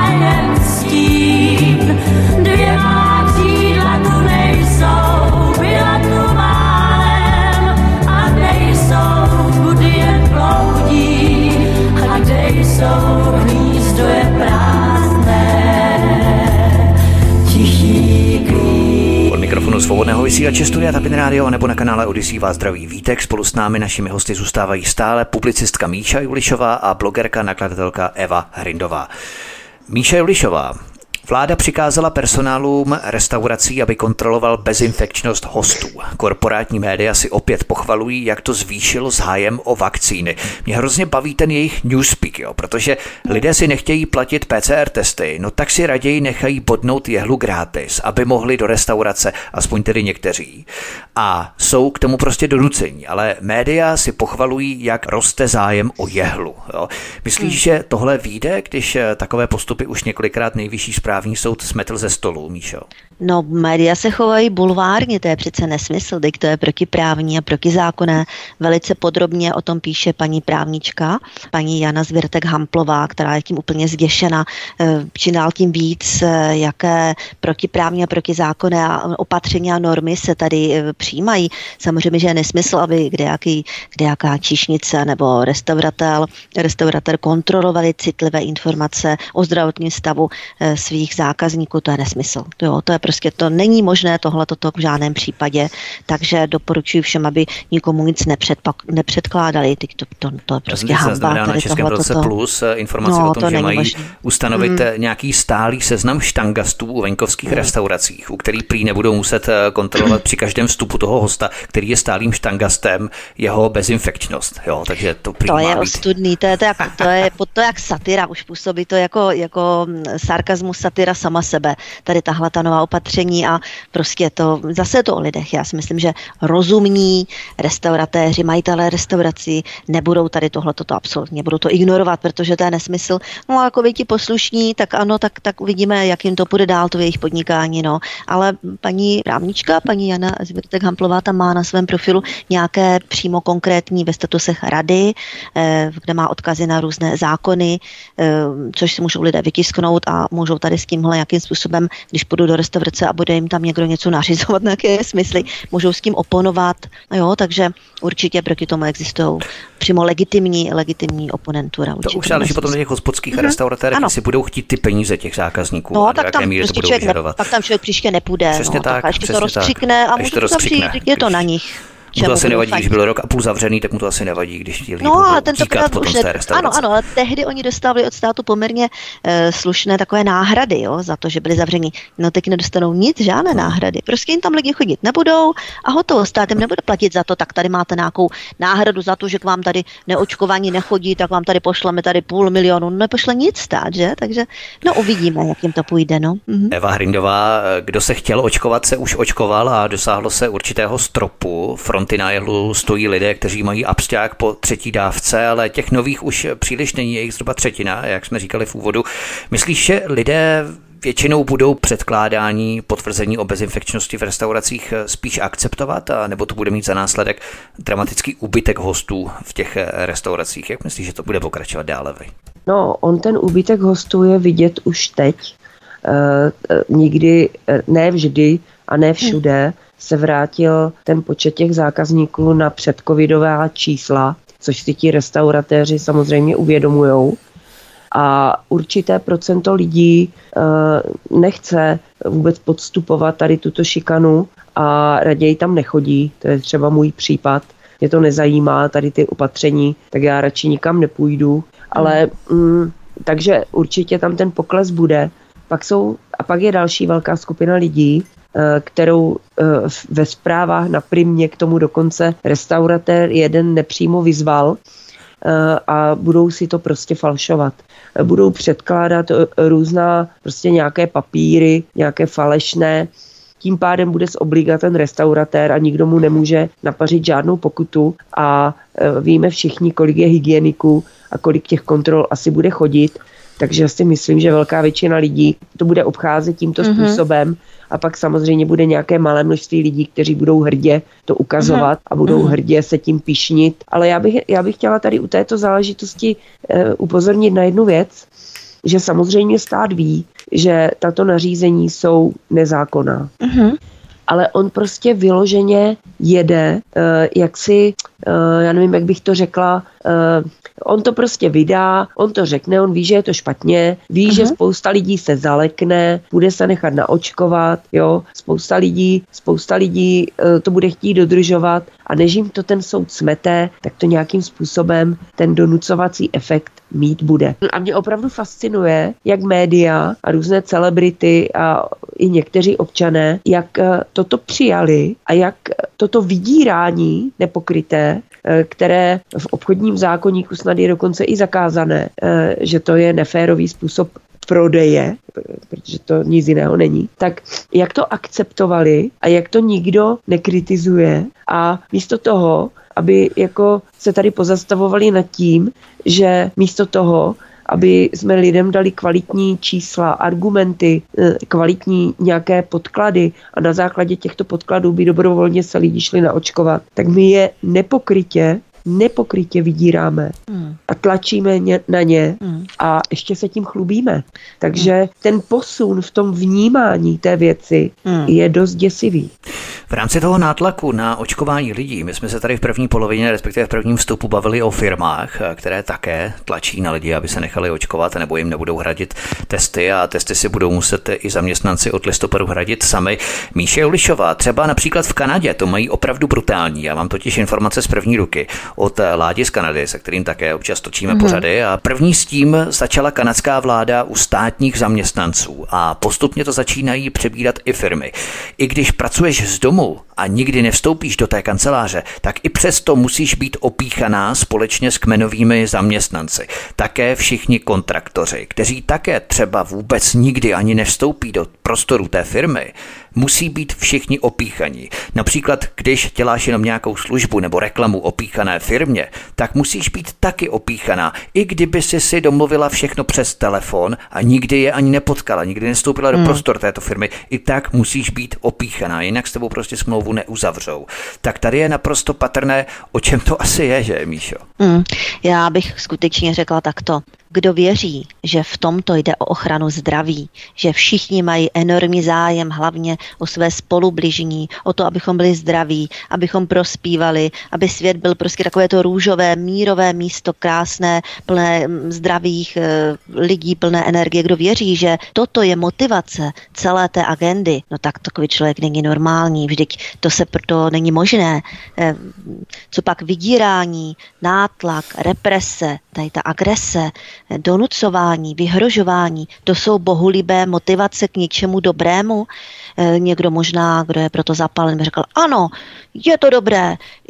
Dvě má křídla tu nejsou, byla tu málem a nejsou, kudy jen bloudí. A kde jsou, hnízdo je prázdné, tichý klín. Od mikrofonu Svobodného vysílače Studia Tapin Radio nebo na kanále Odyssey vás zdraví Vítek. Spolu s námi našimi hosty zůstávají stále publicistka Míša Julišová a blogerka, nakladatelka Eva Hrindová. Míša Julišová, vláda přikázala personálům restaurací, aby kontroloval bezinfekčnost hostů. Korporátní média si opět pochvalují, jak to zvýšilo zájem o vakcíny. Mě hrozně baví ten jejich newspeak, protože lidé si nechtějí platit PCR testy, no tak si raději nechají bodnout jehlu gratis, aby mohli do restaurace, aspoň tedy někteří. A jsou k tomu prostě donuceni, ale média si pochvalují, jak roste zájem o jehlu. Jo. Myslíš, že tohle vyjde, když takové postupy už několikrát Nejvyšší správní soud smetl ze stolu, Míšo? No, média se chovají bulvárně, to je přece nesmysl, teď to je protiprávní a protizákonné. Velice podrobně o tom píše paní právnička, paní Jana Zvěrtek-Hamplová, která je tím úplně zděšena, čím dál tím víc, jaké protiprávní a protizákonné opatření a normy se tady přijímají. Samozřejmě, že je nesmysl, aby kdejaká číšnice nebo restauratér kontrolovali citlivé informace o zdravotním stavu svých zákazníků, to je nesmysl. Jo, to není možné tohleto v žádném případě, takže doporučuji všem, aby nikomu nic nepředkládali. To je prostě hanba. Na Českém rozhlase Plus informace o tom, že mají ustanovit nějaký stálý seznam štangastů u venkovských restauracích, u kterých prý nebudou muset kontrolovat při každém vstupu toho hosta, který je stálým štangastem, jeho bezinfekčnost. Jo, takže to prý to má je být. ostudný, to je jak satira, už působí to jako sarkazmus, satira sama sebe. Tady tahle ta nová opatření a prostě zase to o lidech. Já si myslím, že rozumní restauratéři, majitelé restaurací nebudou tady tohleto absolutně, budou to ignorovat, protože to je nesmysl. No a jako vy ti poslušní, tak ano, tak uvidíme, jak jim to půjde dál, to jejich podnikání, no. Ale paní právnička, paní Jana Zvěrtek-Hamplová tam má na svém profilu nějaké přímo konkrétní ve statusech rady, kde má odkazy na různé zákony, což si můžou lidé vytisknout a můžou tady s tímhle nějakým způsobem, když půjdu do restaurace a bude jim tam někdo něco nařizovat, nějaké smysly, můžou s tím oponovat, jo, takže určitě proti tomu existují přímo legitimní oponentura. To už záleží potom na těch hospodských restauratérech, jestli budou chtít ty peníze těch zákazníků, no, a do jaké míry to budou vyžadovat. Pak tam člověk příště nepůjde, Přesně tak, a ještě to rozkřikne a může to zavřít, je to na nich. Mu to asi nevadí, když byl rok a půl zavřený, tak mu to asi nevadí, když ti lidi budou tíkat potom z té restaurace. Ano, ale tehdy oni dostávali od státu poměrně slušné takové náhrady, jo, za to, že byli zavření. No teď nedostanou nic, žádné náhrady. Prostě jim tam lidi chodit nebudou a hotovo, stát jim nebude platit za to, tak tady máte nějakou náhradu za to, že k vám tady neočkovaní nechodí, tak vám tady pošleme tady 500 000, nepošle nic stát, že? Takže uvidíme, jak jim to půjde, no. Eva Hrindová, kdo se chtěl očkovat, se už očkoval a dosáhlo se určitého stropu. Na jehlu stojí lidé, kteří mají absťák po 3. dávce, ale těch nových už příliš není, je jich zhruba 1/3, jak jsme říkali v úvodu. Myslíš, že lidé většinou budou předkládání potvrzení o bezinfekčnosti v restauracích spíš akceptovat, nebo to bude mít za následek dramatický úbytek hostů v těch restauracích? Jak myslíš, že to bude pokračovat dále? No, on ten úbytek hostů je vidět už teď. Nikdy, ne vždy a ne všude se vrátil ten počet těch zákazníků na předcovidová čísla, což si ti restauratéři samozřejmě uvědomujou. A určité procento lidí nechce vůbec podstupovat tady tuto šikanu a raději tam nechodí. To je třeba můj případ. Mě to nezajímá, tady ty opatření, tak já radši nikam nepůjdu. Ale takže určitě tam ten pokles bude. Pak je další velká skupina lidí, kterou ve zprávách na Primě k tomu dokonce restauratér jeden nepřímo vyzval a budou si to prostě falšovat. Budou předkládat různá prostě nějaké papíry, nějaké falešné. Tím pádem bude zobligat ten restauratér a nikdo mu nemůže napařit žádnou pokutu a víme všichni, kolik je hygieniků a kolik těch kontrol asi bude chodit. Takže si myslím, že velká většina lidí to bude obcházet tímto způsobem a pak samozřejmě bude nějaké malé množství lidí, kteří budou hrdě to ukazovat a budou hrdě se tím pyšnit. Ale já bych chtěla tady u této záležitosti upozornit na jednu věc, že samozřejmě stát ví, že tato nařízení jsou nezákonná. Ale on prostě vyloženě jede jaksi já nevím, jak bych to řekla, on to prostě vydá, on to řekne, on ví, že je to špatně, ví, že spousta lidí se zalekne, bude se nechat naočkovat, jo, spousta lidí to bude chtít dodržovat a než jim to ten soud smete, tak to nějakým způsobem ten donucovací efekt mít bude. A mě opravdu fascinuje, jak média a různé celebrity a i někteří občané, jak toto přijali a jak toto vydírání nepokryté, které v obchodním zákoníku snad je dokonce i zakázané, že to je neférový způsob prodeje, protože to nic jiného není, tak jak to akceptovali a jak to nikdo nekritizuje a místo toho, aby jako se tady pozastavovali nad tím, že místo toho, aby jsme lidem dali kvalitní čísla, argumenty, kvalitní nějaké podklady a na základě těchto podkladů by dobrovolně se lidi šli naočkovat, tak my je nepokrytě vydíráme a tlačíme na ně a ještě se tím chlubíme. Takže ten posun v tom vnímání té věci je dost děsivý. V rámci toho nátlaku na očkování lidí, my jsme se tady v první polovině, respektive v prvním vstupu bavili o firmách, které také tlačí na lidi, aby se nechali očkovat, nebo jim nebudou hradit testy a testy si budou muset i zaměstnanci od listopadu hradit sami. Míše Julišová, třeba například v Kanadě, to mají opravdu brutální. Já mám totiž informace z první ruky od Ládi z Kanady, se kterým také občas točíme pořady a první s tím začala kanadská vláda u státních zaměstnanců a postupně to začínají přebírat i firmy. I když pracuješ z domu a nikdy nevstoupíš do té kanceláře, tak i přesto musíš být opíchaná společně s kmenovými zaměstnanci. Také všichni kontraktoři, kteří také třeba vůbec nikdy ani nevstoupí do prostoru té firmy, musí být všichni opíchaní. Například, když děláš jenom nějakou službu nebo reklamu opíchané firmě, tak musíš být taky opíchaná, i kdyby si domluvila všechno přes telefon a nikdy je ani nepotkala, nikdy nestoupila do prostor této firmy, i tak musíš být opíchaná, jinak s tebou prostě smlouvu neuzavřou. Tak tady je naprosto patrné, o čem to asi je, že, Míšo? Já bych skutečně řekla takto. Kdo věří, že v tomto jde o ochranu zdraví, že všichni mají enormní zájem hlavně o své spolubližní, o to, abychom byli zdraví, abychom prospívali, aby svět byl prostě takové to růžové, mírové místo, krásné, plné zdravých lidí, plné energie. Kdo věří, že toto je motivace celé té agendy, no tak takový člověk není normální, vždyť to není možné. Co pak vydírání, nátlak, represe, tady ta agrese, donucování, vyhrožování, to jsou bohulibé motivace k něčemu dobrému. Někdo možná, kdo je proto zapálen, by řekl, ano, je to dobré,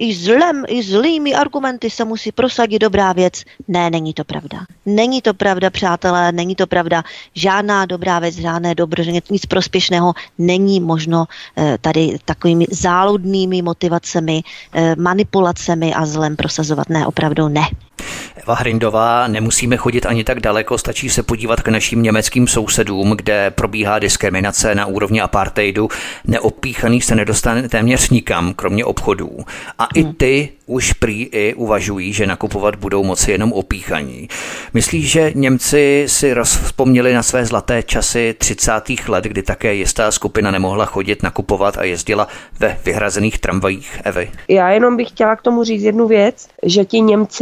i zlými argumenty se musí prosadit dobrá věc. Ne, není to pravda. Není to pravda, přátelé, není to pravda. Žádná dobrá věc, žádné dobro, nic prospěšného není možno tady takovými záludnými motivacemi, manipulacemi a zlem prosazovat. Ne, opravdu ne. Eva Hrindová, nemusíme chodit ani tak daleko, stačí se podívat k našim německým sousedům, kde probíhá diskriminace na úrovni apartheidu. Neopíchaný se nedostane téměř nikam, kromě obchodů. A i ty už prý i uvažují, že nakupovat budou moci jenom opíchaní. Myslíš, že Němci si rozpomněli na své zlaté časy 30. let, kdy také jistá skupina nemohla chodit nakupovat a jezdila ve vyhrazených tramvajích, Evy? Já jenom bych chtěla k tomu říct jednu věc, že ti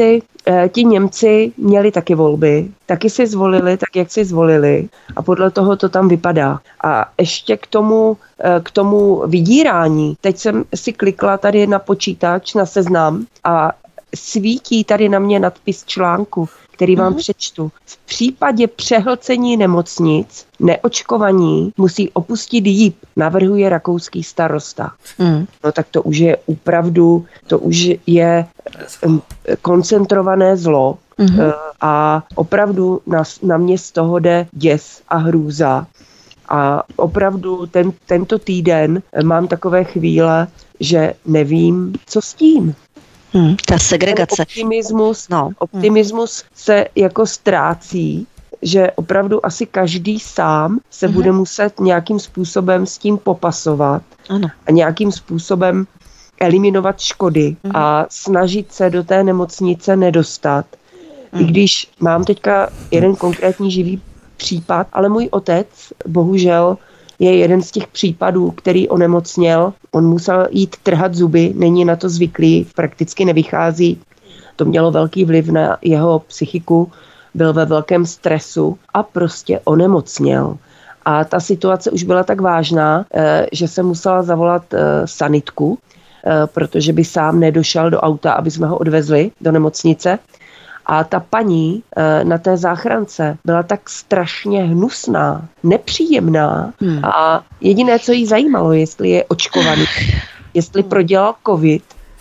Němci měli taky volby, taky si zvolili tak, jak si zvolili a podle toho to tam vypadá. A ještě k tomu vydírání, teď jsem si klikla tady na počítač, na Seznam a svítí tady na mě nadpis článku, který vám přečtu. V případě přehlcení nemocnic neočkovaní musí opustit JIP, navrhuje rakouský starosta. No tak to už je opravdu, to už je koncentrované zlo a opravdu na mě z toho jde děs a hrůza. A opravdu tento týden mám takové chvíle, že nevím, co s tím. Ta segregace. Optimismus se jako ztrácí, že opravdu asi každý sám se bude muset nějakým způsobem s tím popasovat a nějakým způsobem eliminovat škody a snažit se do té nemocnice nedostat. I když mám teďka jeden konkrétní živý případ, ale můj otec bohužel je jeden z těch případů, který onemocněl. On musel jít trhat zuby, není na to zvyklý, prakticky nevychází. To mělo velký vliv na jeho psychiku, byl ve velkém stresu a prostě onemocněl. A ta situace už byla tak vážná, že se musela zavolat sanitku, protože by sám nedošel do auta, aby jsme ho odvezli do nemocnice. A ta paní na té záchrance byla tak strašně hnusná, nepříjemná a jediné, co jí zajímalo, jestli je očkovaný, jestli prodělal covid.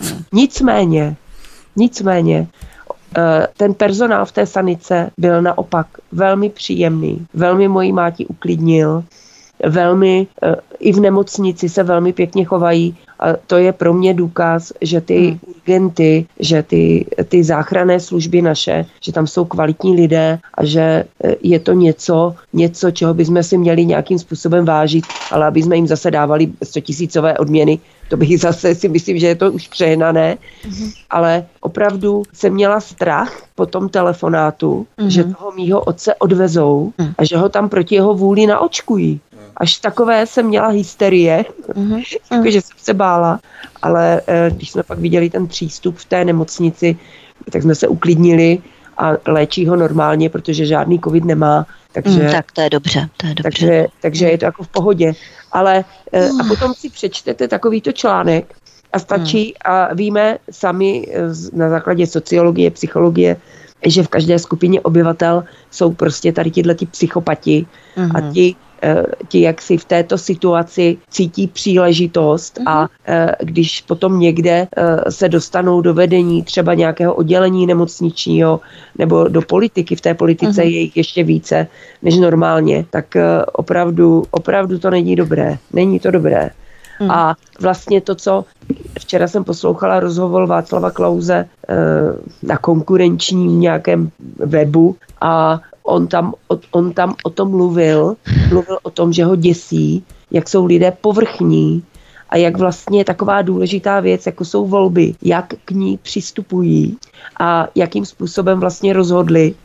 Nicméně, ten personál v té sanice byl naopak velmi příjemný, velmi mojí máti uklidnil, velmi i v nemocnici se velmi pěkně chovají a to je pro mě důkaz, že ty urgenty, že ty záchranné služby naše, že tam jsou kvalitní lidé a že je to něco, čeho bychom si měli nějakým způsobem vážit, ale aby jsme jim zase dávali 100 000 odměny, to bych zase si myslím, že je to už přehnané, ale opravdu jsem měla strach po tom telefonátu, že toho mýho otce odvezou a že ho tam proti jeho vůli naočkují. Až takové jsem měla hysterie, že jsem se bála, ale když jsme pak viděli ten přístup v té nemocnici, tak jsme se uklidnili a léčí ho normálně, protože žádný covid nemá. Takže, tak to je dobře. Takže je to jako v pohodě. Ale a potom si přečtete takovýto článek a stačí a víme sami na základě sociologie, psychologie, že v každé skupině obyvatel jsou prostě tady tihleti psychopati a ti jak si v této situaci cítí příležitost a když potom někde se dostanou do vedení třeba nějakého oddělení nemocničního nebo do politiky, v té politice je jich ještě více než normálně, tak opravdu to není dobré. Není to dobré. A vlastně to, co včera jsem poslouchala rozhovor Václava Klause na konkurenčním nějakém webu a on tam o tom mluvil o tom, že ho děsí, jak jsou lidé povrchní a jak vlastně taková důležitá věc, jako jsou volby, jak k ní přistupují a jakým způsobem vlastně rozhodli,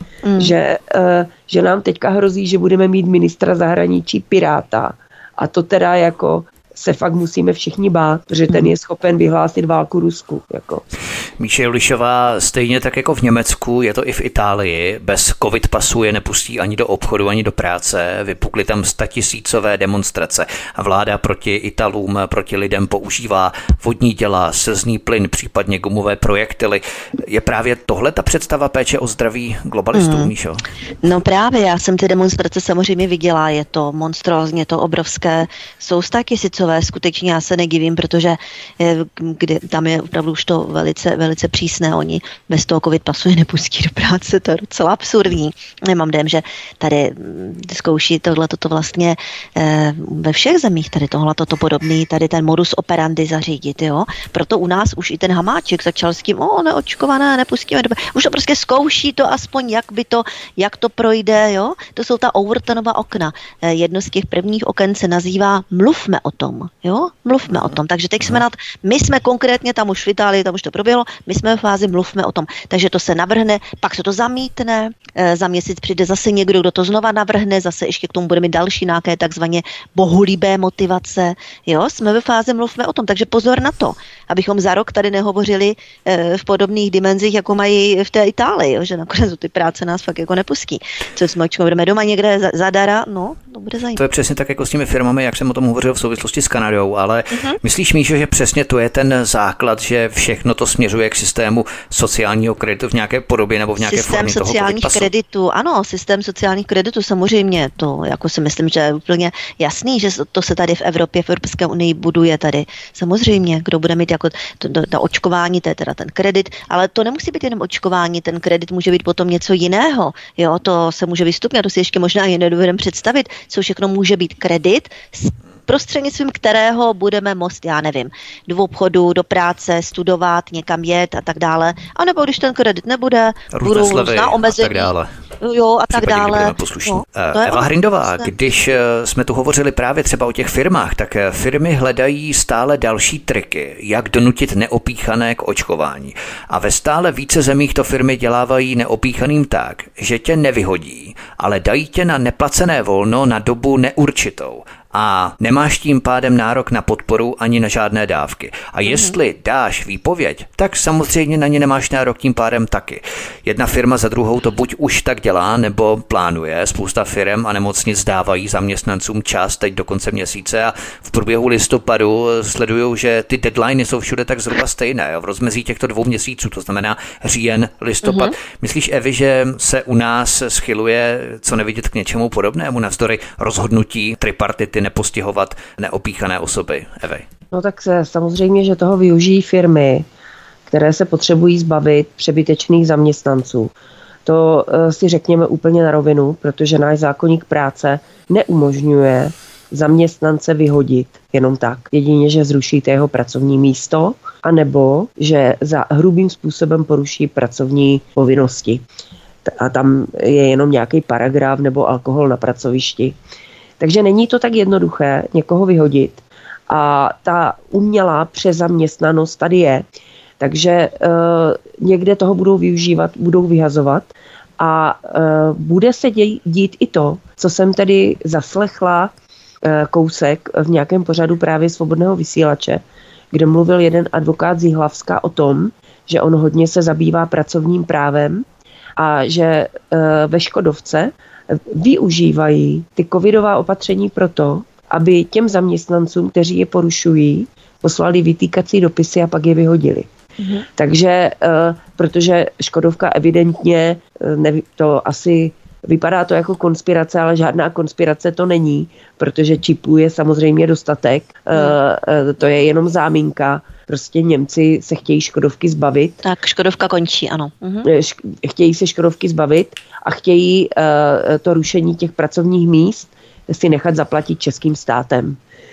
že nám teďka hrozí, že budeme mít ministra zahraničí Piráta. A to teda jako se fakt musíme všichni bát, protože ten je schopen vyhlásit válku Rusku. Jako. Míše Julišová, stejně tak jako v Německu, je to i v Itálii, bez covid pasu je nepustí ani do obchodu, ani do práce, vypukly tam 100 000 demonstrace a vláda proti Italům, proti lidem používá vodní děla, slzný plyn, případně gumové projektily. Je právě tohle ta představa péče o zdraví globalistů, Míšo? No právě, já jsem ty demonstrace samozřejmě viděla, je to monstrózně, to obrovské, jsou 100 000, skutečně já se nedivím, protože tam je opravdu už to velice přísné, oni bez toho covid pasu je nepustí do práce, to je docela absurdní. Nemám dojem, že tady zkouší tohleto vlastně ve všech zemích tady tohleto podobný, tady ten modus operandi zařídit, jo. Proto u nás už i ten Hamáček začal s tím, neočkované, nepustíme do už to prostě zkouší to aspoň, jak to projde, jo. To jsou ta Overtonova okna. Jedno z těch prvních oken se nazývá mluvme o tom. Jo? Mluvme o tom. Takže teď my jsme konkrétně tam už v Itálii, tam už to proběhlo, my jsme v fázi mluvme o tom. Takže to se navrhne, pak se to zamítne, za měsíc přijde zase někdo, kdo to znova navrhne, zase ještě k tomu bude mít další nějaké takzvaně bohulibé motivace. Jo? Jsme ve fázi mluvme o tom. Takže pozor na to, abychom za rok tady nehovořili v podobných dimenzích, jako mají v té Itálii, jo? Že nakonec ty práce nás fakt jako nepustí. Co jsme budeme doma někde zadara, no, to bude zajímavé. To je přesně tak jako s těmi firmami, jak jsem o tom hovořil v souvislosti s Kanadou, ale myslíš, Míšo, že přesně to je ten základ, že všechno to směřuje k systému sociálního kreditu v nějaké podobě nebo v nějaké formě toho sociálních kreditů, ano, systém sociálních kreditů, samozřejmě, to jako si myslím, že je úplně jasný, že to se tady v Evropě, v Evropské unii buduje tady. Samozřejmě, kdo bude mít jako to očkování, to je teda ten kredit, ale to nemusí být jenom očkování, ten kredit může být potom něco jiného, jo, to se může vystupňovat, to si ještě možná i nedovedeme představit, co všechno může být kredit, prostřednictvím kterého budeme moct, já nevím, do obchodu, do práce, studovat, někam jet a tak dále. A nebo když ten kredit nebude, budou různá omezení. A tak dále. Jo, a tak dále. No, Eva Hrindová, když jsme tu hovořili právě třeba o těch firmách, tak firmy hledají stále další triky, jak donutit neopíchané k očkování. A ve stále více zemích to firmy dělávají neopíchaným tak, že tě nevyhodí, ale dají tě na neplacené volno na dobu neurčitou. a nemáš tím pádem nárok na podporu ani na žádné dávky. A jestli dáš výpověď, tak samozřejmě na ně nemáš nárok tím pádem taky. Jedna firma za druhou to buď už tak dělá, nebo plánuje. Spousta firem a nemocnic dávají zaměstnancům čas teď do konce měsíce a v průběhu listopadu sledují, že ty deadliny jsou všude tak zhruba stejné. V rozmezí těchto 2 měsíců, to znamená říjen, listopad. Myslíš, Evi, že se u nás schyluje co nevidět k něčemu podobnému navzdory rozhodnutí tripartity nepostihovat neopíchané osoby, Evi? No tak samozřejmě, že toho využijí firmy, které se potřebují zbavit přebytečných zaměstnanců. To si řekněme úplně na rovinu, protože náš zákoník práce neumožňuje zaměstnance vyhodit jenom tak. Jedině, že zrušíte jeho pracovní místo, anebo že za hrubým způsobem poruší pracovní povinnosti. A tam je jenom nějaký paragraf nebo alkohol na pracovišti. Takže není to tak jednoduché někoho vyhodit. A ta umělá přezaměstnanost tady je. Takže někde toho budou využívat, budou vyhazovat a bude se dít i to, co jsem tedy zaslechla kousek v nějakém pořadu právě Svobodného vysílače, kde mluvil jeden advokát z Jihlavska o tom, že on hodně se zabývá pracovním právem a že ve Škodovce využívají ty covidová opatření proto, aby těm zaměstnancům, kteří je porušují, poslali vytýkací dopisy a pak je vyhodili. Takže, protože Škodovka evidentně, to asi vypadá to jako konspirace, ale žádná konspirace to není, protože čipů je samozřejmě dostatek, to je jenom záminka. Prostě Němci se chtějí Škodovky zbavit. Tak Škodovka končí, ano. Chtějí se Škodovky zbavit a chtějí to rušení těch pracovních míst si nechat zaplatit českým státem.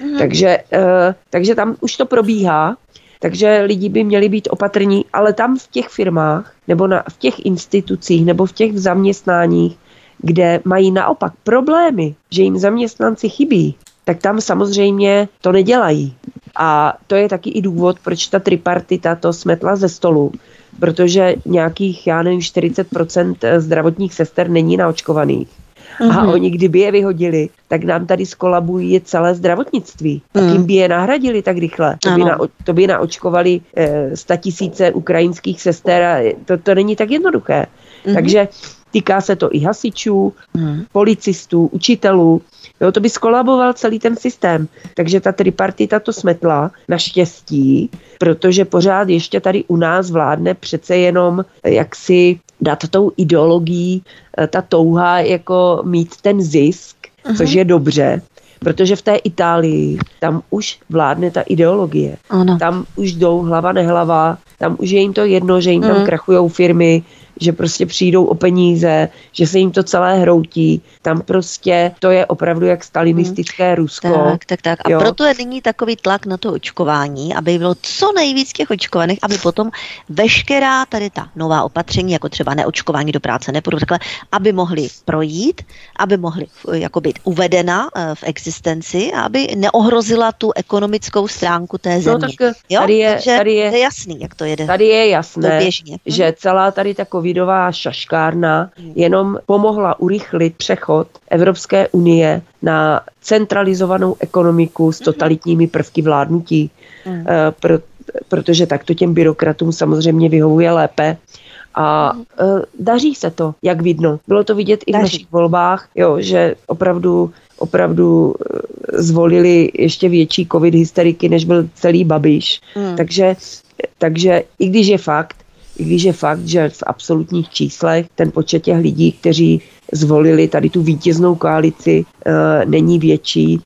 Takže tam už to probíhá, takže lidi by měli být opatrní, ale tam v těch firmách nebo v těch institucích nebo v těch zaměstnáních, kde mají naopak problémy, že jim zaměstnanci chybí, tak tam samozřejmě to nedělají. A to je taky i důvod, proč ta tripartita to smetla ze stolu, protože nějakých, 40% zdravotních sester není naočkovaných. A oni, kdyby je vyhodili, tak nám tady skolabují celé zdravotnictví. A kým by je nahradili tak rychle? To by naočkovali 100 000 ukrajinských sester a to není tak jednoduché. Takže týká se to i hasičů, policistů, učitelů. Jo, to by skolaboval celý ten systém. Takže ta tripartita to smetla, naštěstí, protože pořád ještě tady u nás vládne přece jenom jaksi dát tou ideologií ta touha jako mít ten zisk, což je dobře, protože v té Itálii tam už vládne ta ideologie. Ano. Tam už jdou hlava nehlava, tam už je jim to jedno, že jim tam krachujou firmy, že prostě přijdou o peníze, že se jim to celé hroutí. Tam prostě to je opravdu jak stalinistické Rusko. Tak. A proto je nyní takový tlak na to očkování, aby bylo co nejvíc těch očkovaných, aby potom veškerá tady ta nová opatření, jako třeba neočkování do práce nepůjdu, takhle, aby mohly projít, aby mohly jako být uvedena v existenci, aby neohrozila tu ekonomickou stránku té země. No tak tady je jasný, jak to jede. Tady je jasné, že celá tady ta covidová šaškárna jenom pomohla urychlit přechod Evropské unie na centralizovanou ekonomiku s totalitními prvky vládnutí, protože takto těm byrokratům samozřejmě vyhovuje lépe. A daří se to, jak vidno. Bylo to vidět i v našich volbách, že opravdu zvolili ještě větší covid hysteriky, než byl celý Babiš. Takže i když je fakt, že v absolutních číslech ten počet těch lidí, kteří zvolili tady tu vítěznou koalici, není větší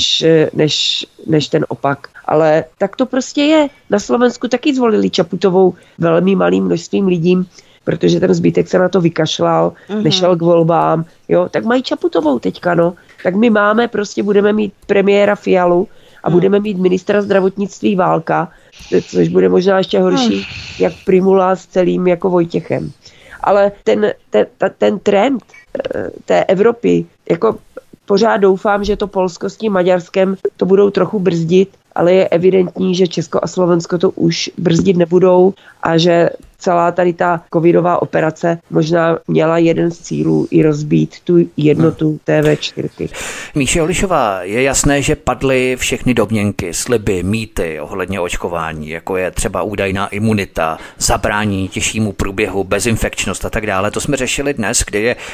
než ten opak. Ale tak to prostě je. Na Slovensku taky zvolili Čaputovou velmi malým množstvím lidím, protože ten zbytek se na to vykašlal, nešel k volbám. Tak mají Čaputovou teďka, Tak my budeme mít premiéra Fialu a budeme mít ministra zdravotnictví Válka, což bude možná ještě horší, jak Primula s celým jako Vojtěchem. Ale ten trend té Evropy, jako pořád doufám, že to Polsko s tím Maďarskem to budou trochu brzdit, ale je evidentní, že Česko a Slovensko to už brzdit nebudou a že celá tady ta covidová operace možná měla jeden z cílů i rozbít tu jednotu TV4. Míše Olišová, je jasné, že padly všechny domněnky, sliby, mýty ohledně očkování, jako je třeba údajná imunita, zabrání těžšímu průběhu, bezinfekčnost a tak dále. To jsme řešili dnes, kde je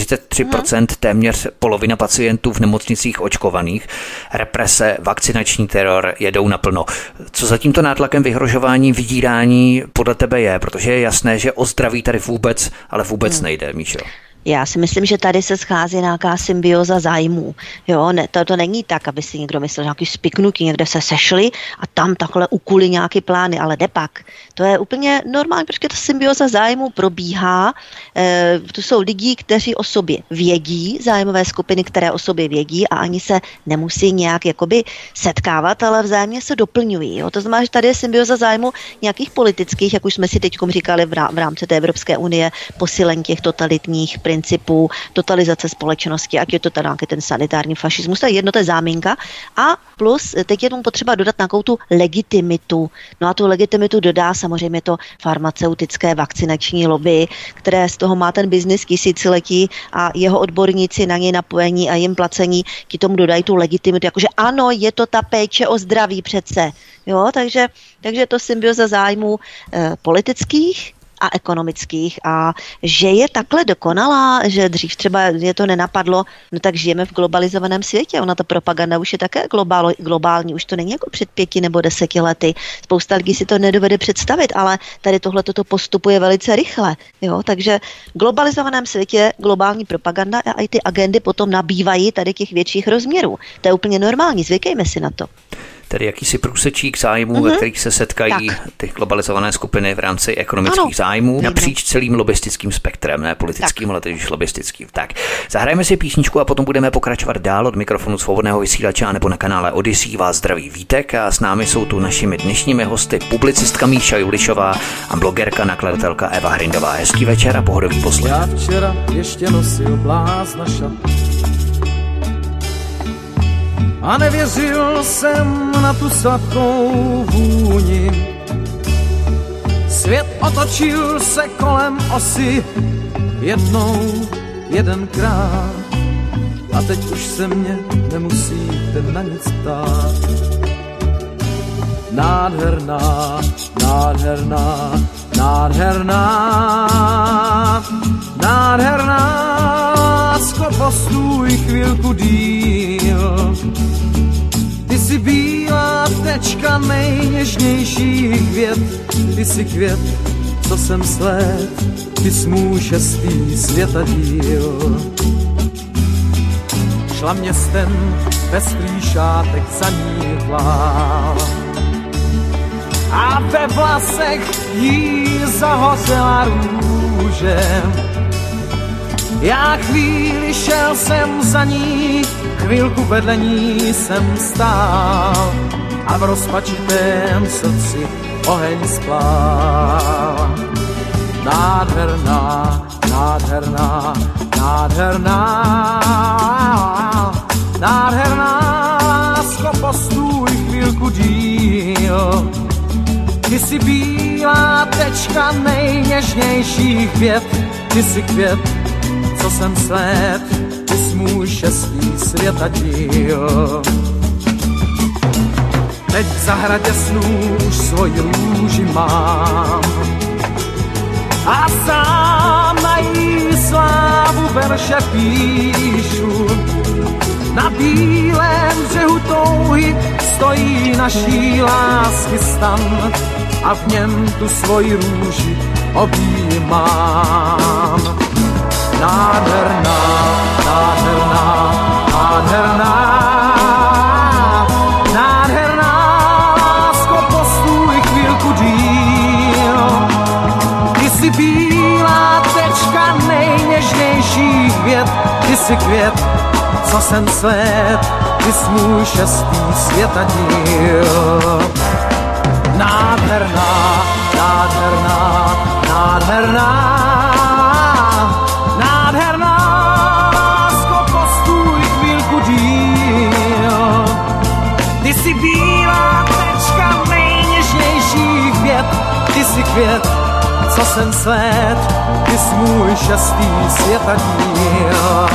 43%, téměř polovina pacientů v nemocnicích očkovaných. Represe, vakcinační teror jedou naplno. Co za tímto nátlakem vyhrožování, vydírání podle tebe je? Protože je jasné, že o zdraví tady vůbec nejde, Míšo. Já si myslím, že tady se schází nějaká symbioza zájmů. Jo, ne, to není tak, aby si někdo myslel, nějaký spiknutí, někde se sešli a tam takhle ukuli nějaký plány, ale nepak. To je úplně normální, protože ta symbioza zájmů probíhá. To jsou lidi, kteří o sobě vědí, zájmové skupiny, které o sobě vědí a ani se nemusí nějak jakoby setkávat, ale vzájemně se doplňují. Jo. To znamená, že tady je symbioza zájmu nějakých politických, jak už jsme si teď říkali v rámci té Evropské unie, posílení těch totalitních principů, totalizace společnosti, ať je to ten sanitární fašismus, to je jedno, to je záminka. A plus teď je tomu potřeba dodat nějakou tu legitimitu. No a tu legitimitu dodá samozřejmě to farmaceutické vakcinační lobby, které z toho má ten biznis tisíciletí a jeho odborníci na něj napojení a jim placení ti tomu dodají tu legitimitu, jakože ano, je to ta péče o zdraví přece. Jo, takže to symbioza zájmů politických a ekonomických a že je takhle dokonalá, že dřív třeba je to nenapadlo, no tak žijeme v globalizovaném světě, ona ta propaganda už je také globální, už to není jako před 5 nebo 10 lety. Spousta lidí si to nedovede představit, ale tady tohle toto postupuje velice rychle, jo, takže v globalizovaném světě globální propaganda a i ty agendy potom nabývají tady těch větších rozměrů. To je úplně normální, zvykejme si na to. Tedy jakýsi průsečík zájmů, ve kterých se setkají ty globalizované skupiny v rámci ekonomických zájmů napříč celým lobistickým spektrem, ne politickým, ale teď už lobistickým. Tak, zahrajeme si písničku a potom budeme pokračovat dál. Od mikrofonu Svobodného vysílače nebo na kanále Odyssey vás zdraví Vítek a s námi jsou tu našimi dnešními hosty publicistka Míša Julišová a blogerka, nakladatelka Eva Hrindová. Hezký večer a pohodový poslech. Já včera ještě nosil blázna šat a nevěřil jsem na tu sladkou vůni. Svět otočil se kolem osy jedenkrát a teď už se mě nemusíte na nic ptát. Nádherná, nádherná, nádherná, nádherná, lásko, postůj chvilku díl. Ty jsi bílá tečka nejněžnějších vět, ty jsi květ, co jsem sled, ty jsi můj 6. světadíl. Šla městem pestrý šátek za ní vlál a ve vlasech jí zahořela růže. Já chvíli šel jsem za ní, chvilku vedle ní jsem stál a v rozpačitém srdci oheň splál. Nádherná, nádherná, nádherná, nádherná, lásko, postůj chvilku díl. Ty jsi bílá tečka nejněžnějších vět, ty jsi květ, co jsem sled, ty jsi můj 6. světadíl. Teď v zahradě snů už svoji růži mám a sám na jí slávu verše píšu. Na bílém břehu touhy stojí naší lásky stan a v něm tu svoji růži objímám. Nádherná, nádherná, nádherná, nádherná, lásko, postůj chvilku díl. Ty jsi bílá tečka nejněžnějších vět, ty jsi květ, co jsem sled, ty jsi můj 6. světadíl. Nádherná, nádherná, nádherná, nádherná, lásko, postůj chvilku díl. Ty jsi bílá tečka nejněžnějších vět, ty jsi květ, co jsem svět, ty jsi můj šestý světadíl.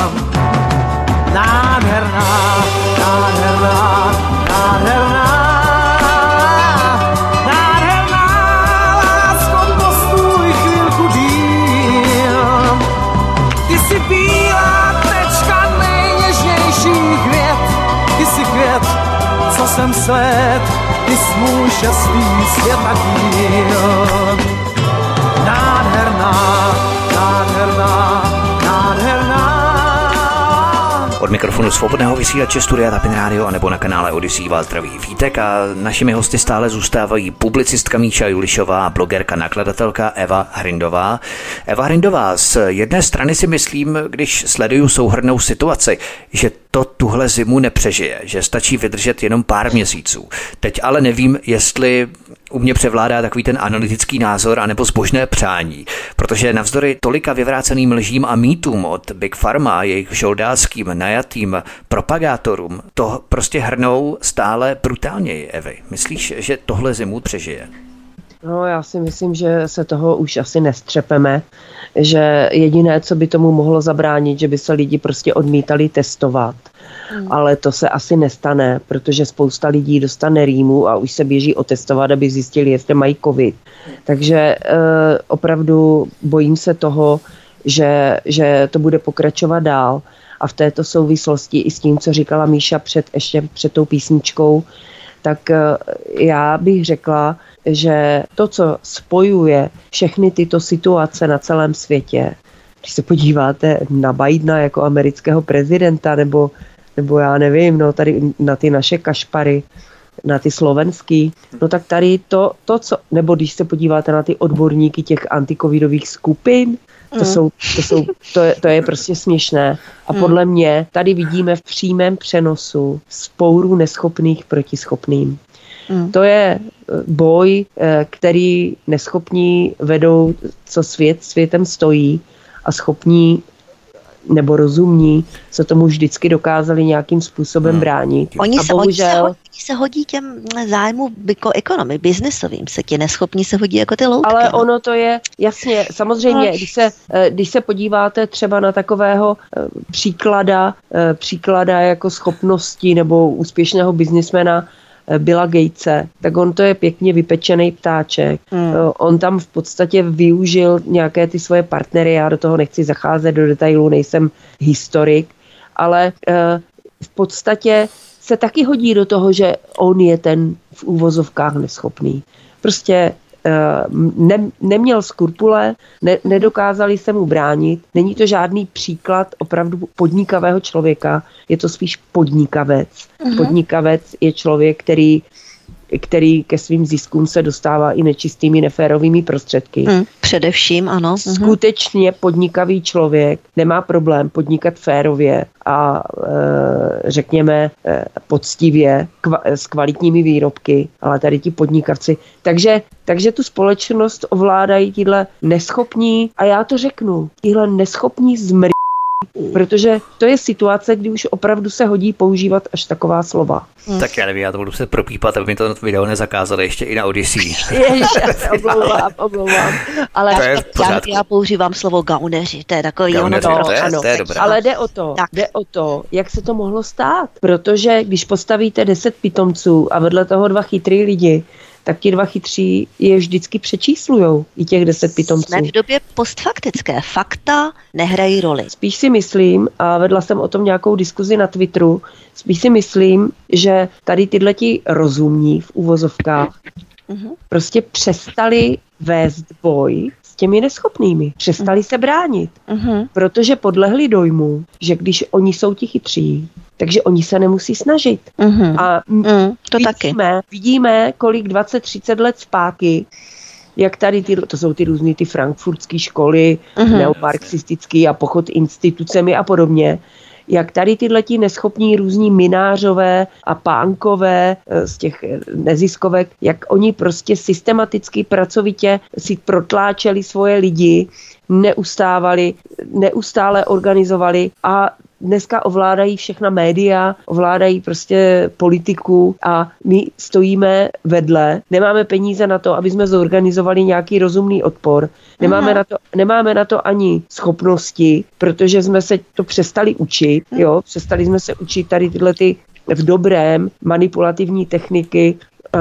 Nádherná, nádherná, nádherná, nádherná, lásko, postůj chvilku díl. Ty jsi bílá tečka nejněžnějších květ, ty jsi květ, co jsem svět, ty jsi můj šestý světadíl. Nádherná, nádherná, nádherná. Od mikrofonu Svobodného vysílače Studia Tapin Radio a nebo na kanále Odyssey vás zdraví Vítek a našimi hosty stále zůstávají publicistka Míša Julišová a blogerka nakladatelka Eva Hrindová. Eva Hrindová, z jedné strany si myslím, když sleduju souhrnnou situaci, že to tuhle zimu nepřežije, že stačí vydržet jenom pár měsíců. Teď ale nevím, jestli u mě převládá takový ten analytický názor anebo zbožné přání, protože navzdory tolika vyvráceným lžím a mýtům od Big Pharma a jejich žoldáckým najatým propagátorům, to prostě hrnou stále brutálněji, Evy. Myslíš, že tohle zimu přežije? No, já si myslím, že se toho už asi nestřepeme, že jediné, co by tomu mohlo zabránit, že by se lidi prostě odmítali testovat. Ale to se asi nestane, protože spousta lidí dostane rýmu a už se běží otestovat, aby zjistili, jestli mají covid. Takže opravdu bojím se toho, že to bude pokračovat dál. A v této souvislosti i s tím, co říkala Míša ještě před tou písničkou, tak já bych řekla, že to, co spojuje všechny tyto situace na celém světě, když se podíváte na Bidena jako amerického prezidenta, nebo já nevím, no tady na ty naše kašpary, na ty slovenský, no tak tady to co, nebo když se podíváte na ty odborníky těch antikovidových skupin, to je prostě směšné. A podle mě tady vidíme v přímém přenosu vzpouru neschopných proti schopným. To je boj, který neschopní vedou, co světem stojí, a schopní nebo rozumní se tomu vždycky dokázali nějakým způsobem bránit. Oni se hodí těm zájmu ekonomy, biznesovým, se ti neschopní se hodí jako ty loutky. Ale ono to je, jasně, samozřejmě, když se podíváte třeba na takového příklada jako schopnosti nebo úspěšného biznismena Billa Gatese, tak on to je pěkně vypečený ptáček. On tam v podstatě využil nějaké ty svoje partnery, já do toho nechci zacházet do detailů, nejsem historik, ale v podstatě se taky hodí do toho, že on je ten v úvozovkách neschopný. Prostě neměl skrupule, nedokázali se mu bránit. Není to žádný příklad opravdu podnikavého člověka, je to spíš podnikavec. Podnikavec je člověk, který ke svým ziskům se dostává i nečistými, neférovými prostředky. Především, ano. Skutečně podnikavý člověk nemá problém podnikat férově a řekněme poctivě s kvalitními výrobky, ale tady ti podnikavci. Takže tu společnost ovládají tihle neschopní, a já to řeknu, tihle neschopní protože to je situace, kdy už opravdu se hodí používat až taková slova. Tak já nevím, já to budu se propípat, aby mi to video nezakázali ještě i na Odyssey. Omlouvám. Ale já používám slovo gauneři, to je takový to je dobré. Ale jde o to, jak se to mohlo stát. Protože když postavíte 10 pitomců a vedle toho 2 chytrý lidi, tak ti 2 chytří je vždycky přečíslujou, i těch 10 pitomců. Jsme v době postfaktické. Fakta nehrají roli. Spíš si myslím, a vedla jsem o tom nějakou diskuzi na Twitteru, spíš si myslím, že tady tyhleti rozumní v uvozovkách prostě přestali vést boj s těmi neschopnými. Přestali se bránit. Protože podlehli dojmu, že když oni jsou ti chytří, takže oni se nemusí snažit. A vidíme, kolik 20-30 let zpátky, jak tady to jsou ty různý ty frankfurtské školy, neomarxistický a pochod institucemi a podobně, jak tady tyhleti neschopní různí minářové a pánkové z těch neziskovek, jak oni prostě systematicky, pracovitě si protláčeli svoje lidi, neustále organizovali a dneska ovládají všechna média, ovládají prostě politiku a my stojíme vedle, nemáme peníze na to, aby jsme zorganizovali nějaký rozumný odpor, nemáme na to ani schopnosti, protože jsme se to přestali učit, přestali jsme se učit tady tyhle ty v dobrém manipulativní techniky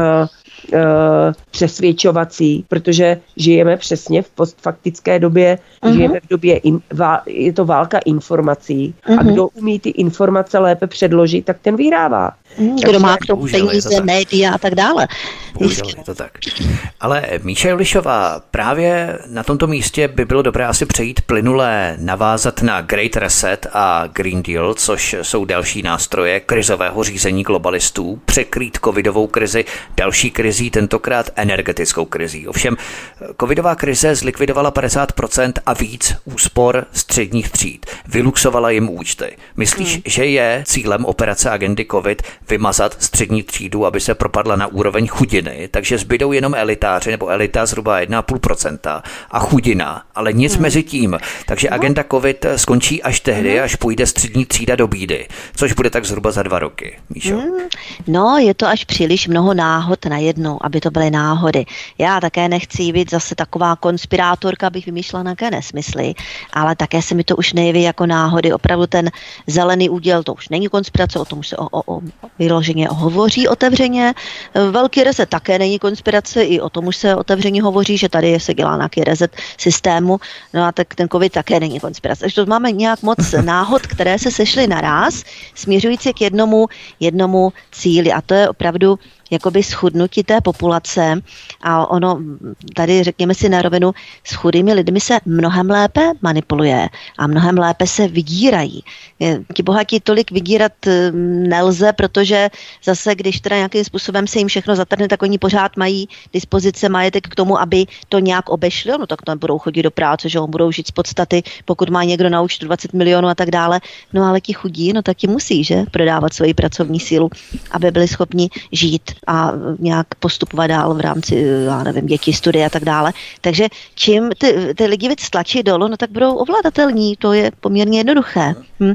přesvědčovací, protože žijeme přesně v postfaktické době, žijeme v době, je to válka informací a kdo umí ty informace lépe předložit, tak ten vyhrává. Kdo má k tomu peníze, média a tak dále. Bohužel je to tak. Ale Míša Julišová, právě na tomto místě by bylo dobré asi přejít plynule, navázat na Great Reset a Green Deal, což jsou další nástroje krizového řízení globalistů, překrýt covidovou krizi, další krizí, tentokrát energetickou krizí. Ovšem, covidová krize zlikvidovala 50% a víc úspor středních tříd. Vyluxovala jim účty. Myslíš, že je cílem operace agendy COVID vymazat střední třídu, aby se propadla na úroveň chudiny, takže zbydou jenom elitáři, nebo elita zhruba 1,5% a chudina, ale nic mezi tím. Takže agenda COVID skončí až tehdy, až půjde střední třída do bídy, což bude tak zhruba za 2 roky. Míšo? No, je to až příliš mnoho náhod najednou, aby to byly náhody. Já také nechci být zase taková konspirátorka, abych vymýšlela nějaké nesmysly, ale také se mi to už nejeví jako náhody. Opravdu ten zelený úděl, to už není konspirace, o tom už se vyloženě hovoří otevřeně. Velký reset také není konspirace, i o tom už se otevřeně hovoří, že tady se dělá nějaký reset systému, no a tak ten COVID také není konspirace. Takže to máme nějak moc náhod, které se sešly naraz, směřující k jednomu cíli, a to je opravdu jakoby schudnutí té populace a ono, tady řekněme si na rovinu, s chudými lidmi se mnohem lépe manipuluje a mnohem lépe se vydírají. Ti bohatí tolik vydírat nelze, protože zase, když teda nějakým způsobem se jim všechno zatrhne, tak oni pořád mají dispozice majetek k tomu, aby to nějak obešli, no tak tam budou chodit do práce, že budou žít z podstaty, pokud má někdo na účtu 20 milionů a tak dále, no ale ti chudí, no tak ti musí, že, prodávat svoji pracovní sílu, aby byli schopni žít a nějak postupovat dál v rámci, já nevím, děti, studie a tak dále. Takže čím ty lidi víc stlačí dolů, no tak budou ovladatelní, to je poměrně jednoduché.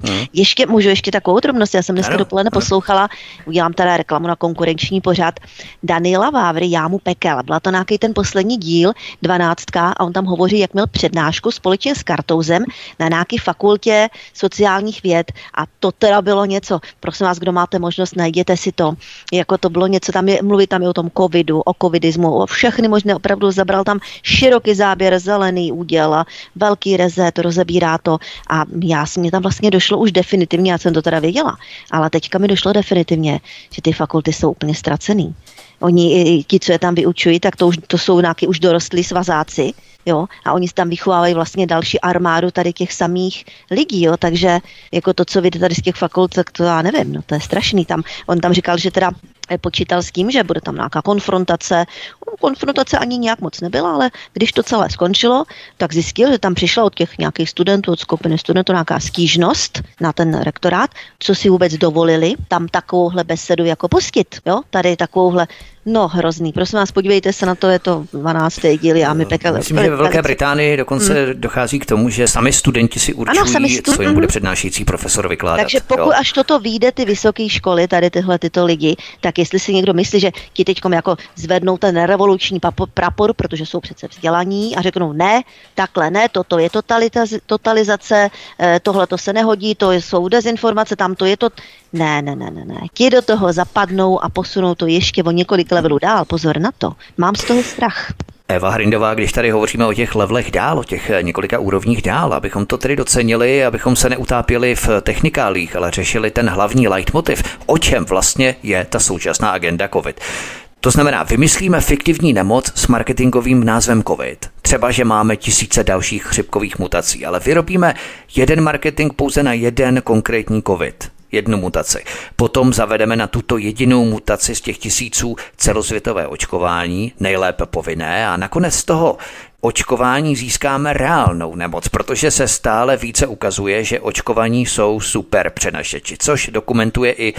Můžu ještě takovou drobnost, já jsem dneska dopoledne poslouchala, udělám teda reklamu na konkurenční pořad Daniela Vávry, Jámu pekel. Byla to nějaký ten poslední díl, 12, a on tam hovoří, jak měl přednášku společně s Kartouzem na nějaké fakultě sociálních věd a to teda bylo něco. Prosím vás, kdo máte možnost, najděte si to. Jako to bylo něco, mluví tam i o tom covidu, o covidismu, o všechny možné, opravdu zabral tam široký záběr, zelený úděl a velký rezet, rozebírá to a mě tam vlastně došlo už definitivně, já jsem to teda věděla, ale teďka mi došlo definitivně, že ty fakulty jsou úplně ztracený. Oni, ti, co je tam vyučují, tak to jsou nějaký už dorostlí svazáci, jo, a oni tam vychovávají vlastně další armádu tady těch samých lidí, jo, takže jako to, co vidíte tady z těch fakult, tak to já nevím, no to je strašný. On tam říkal, že teda počítal s tím, že bude tam nějaká konfrontace. Konfrontace ani nějak moc nebyla, ale když to celé skončilo, tak zjistil, že tam přišla od těch nějakých studentů, od skupiny studentů nějaká stížnost na ten rektorát, co si vůbec dovolili tam takovouhle besedu jako pustit, jo, tady takovouhle. No, hrozný. Prosím vás, podívejte se na to, je to 12. díl, já mi pekel. Myslím, že ve Velké Británii dokonce dochází k tomu, že sami studenti si určují, co jim bude přednášející profesor vykládat. Takže pokud až toto vyjde ty vysoké školy, tady tyto lidi, tak jestli si někdo myslí, že ti teďkom jako zvednou ten revoluční prapor, protože jsou přece vzdělaní a řeknou ne, takhle ne, toto je totalizace, tohle to se nehodí, to jsou dezinformace, tam to je to. Ne. Ti do toho zapadnou a posunou to ještě o několik levelů dál. Pozor na to. Mám z toho strach. Eva Hrindová, když tady hovoříme o těch levelech dál, o těch několika úrovních dál, abychom to tedy docenili, abychom se neutápěli v technikálích, ale řešili ten hlavní leitmotiv, o čem vlastně je ta současná agenda COVID. To znamená, vymyslíme fiktivní nemoc s marketingovým názvem COVID. Třeba, že máme tisíce dalších chřipkových mutací, ale vyrobíme jeden marketing pouze na jeden konkrétní COVID. Jednu mutaci. Potom zavedeme na tuto jedinou mutaci z těch tisíců celosvětové očkování, nejlépe povinné, a nakonec z toho očkování získáme reálnou nemoc, protože se stále více ukazuje, že očkovaní jsou super přenašeči, což dokumentuje i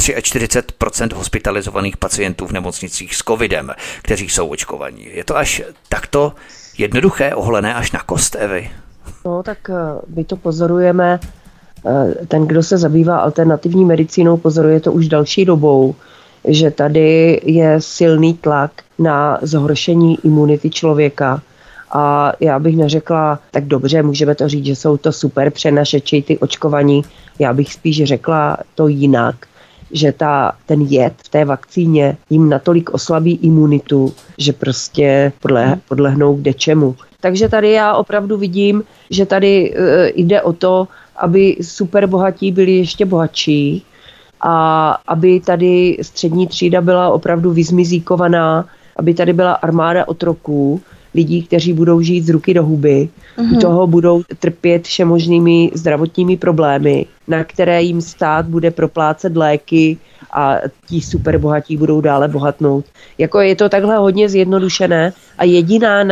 43% hospitalizovaných pacientů v nemocnicích s covidem, kteří jsou očkovaní. Je to až takto jednoduché, oholené až na kost, Evy? No tak my to pozorujeme ten, kdo se zabývá alternativní medicínou, pozoruje to už další dobou, že tady je silný tlak na zhoršení imunity člověka. A já bych neřekla, tak dobře, můžeme to říct, že jsou to super přenašeči, ty očkovaní. Já bych spíš řekla to jinak, že ten jed v té vakcíně jim natolik oslabí imunitu, že prostě podlehnou kdečemu. Takže tady já opravdu vidím, že tady jde o to, aby superbohatí byli ještě bohatší a aby tady střední třída byla opravdu vyzmizíkovaná, aby tady byla armáda otroků, lidí, kteří budou žít z ruky do huby, toho budou trpět všemožnými zdravotními problémy, na které jim stát bude proplácet léky a ti superbohatí budou dále bohatnout. Jako je to takhle hodně zjednodušené a jediná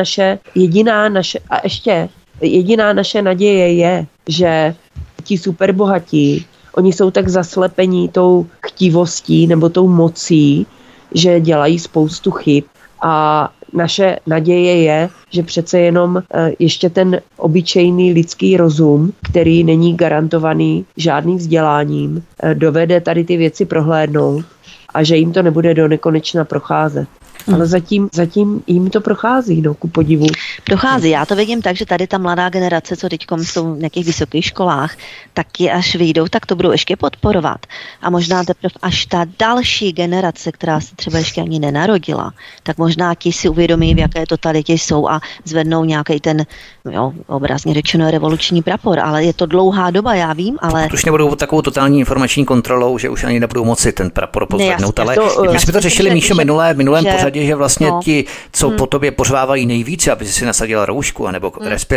naše naděje je, že ti superbohatí, oni jsou tak zaslepení tou chtivostí nebo tou mocí, že dělají spoustu chyb a naše naděje je, že přece jenom ještě ten obyčejný lidský rozum, který není garantovaný žádným vzděláním, dovede tady ty věci prohlédnout a že jim to nebude do nekonečna procházet. Ale zatím jim to prochází, ku podivu. Prochází, já to vidím tak, že tady ta mladá generace, co teď jsou v nějakých vysokých školách, taky až vyjdou, tak to budou ještě podporovat. A možná teprve až ta další generace, která se třeba ještě ani nenarodila, tak možná ti si uvědomí, v jaké totalitě jsou a zvednou nějaký ten, obrazně řečeno, revoluční prapor. Ale je to dlouhá doba, já vím, ale... Už nebudou takovou totální informační kontrolou, že už ani nebudou moci ten prapor pozvednout, ale my jsme to řešili, Míšo, minulém pořadí, že vlastně ti, co po tobě pořvávají nejvíce, aby si nasadila roušku, anebo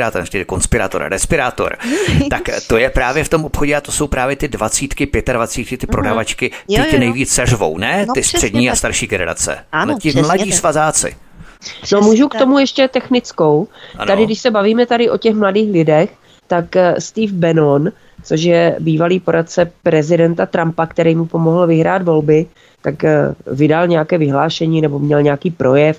respirátor, tak to je právě v tom obchodě a to jsou právě ty 20, 25, ty prodavačky, ty nejvíc seřvou, ne? Ty střední a starší generace. Ano, ti mladí svazáci. No můžu k tomu ještě technickou. Ano. Tady, když se bavíme tady o těch mladých lidech, tak Steve Bannon, což je bývalý poradce prezidenta Trumpa, který mu pomohl vyhrát volby, tak vydal nějaké vyhlášení nebo měl nějaký projev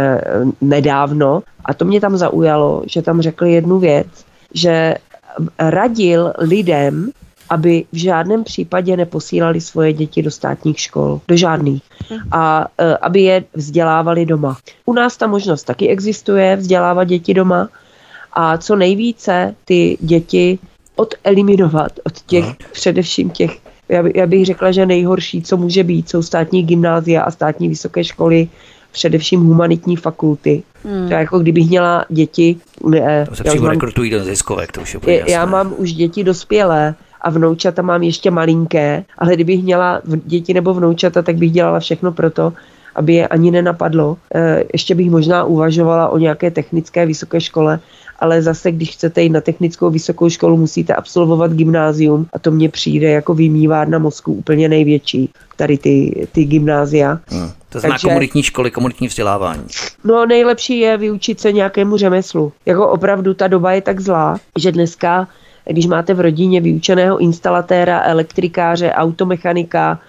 nedávno a to mě tam zaujalo, že tam řekl jednu věc, že radil lidem, aby v žádném případě neposílali svoje děti do státních škol, do žádných, a aby je vzdělávali doma. U nás ta možnost taky existuje, vzdělávat děti doma a co nejvíce ty děti odeliminovat od těch, především těch, já bych řekla, že nejhorší, co může být, jsou státní gymnázia a státní vysoké školy, především humanitní fakulty. To jako kdybych měla děti... To se přímo rekrutují do neziskovek, to už je úplně já mám už děti dospělé a vnoučata mám ještě malinké, ale kdybych měla děti nebo vnoučata, tak bych dělala všechno pro to, aby je ani nenapadlo. Ještě bych možná uvažovala o nějaké technické vysoké škole, ale zase, když chcete jít na technickou vysokou školu, musíte absolvovat gymnázium a to mně přijde jako vymývárna mozku úplně největší, tady ty gymnázia. To znamená komunitní školy, komunitní vzdělávání. No nejlepší je vyučit se nějakému řemeslu. Jako opravdu ta doba je tak zlá, že dneska, když máte v rodině vyučeného instalatéra, elektrikáře, automechanika,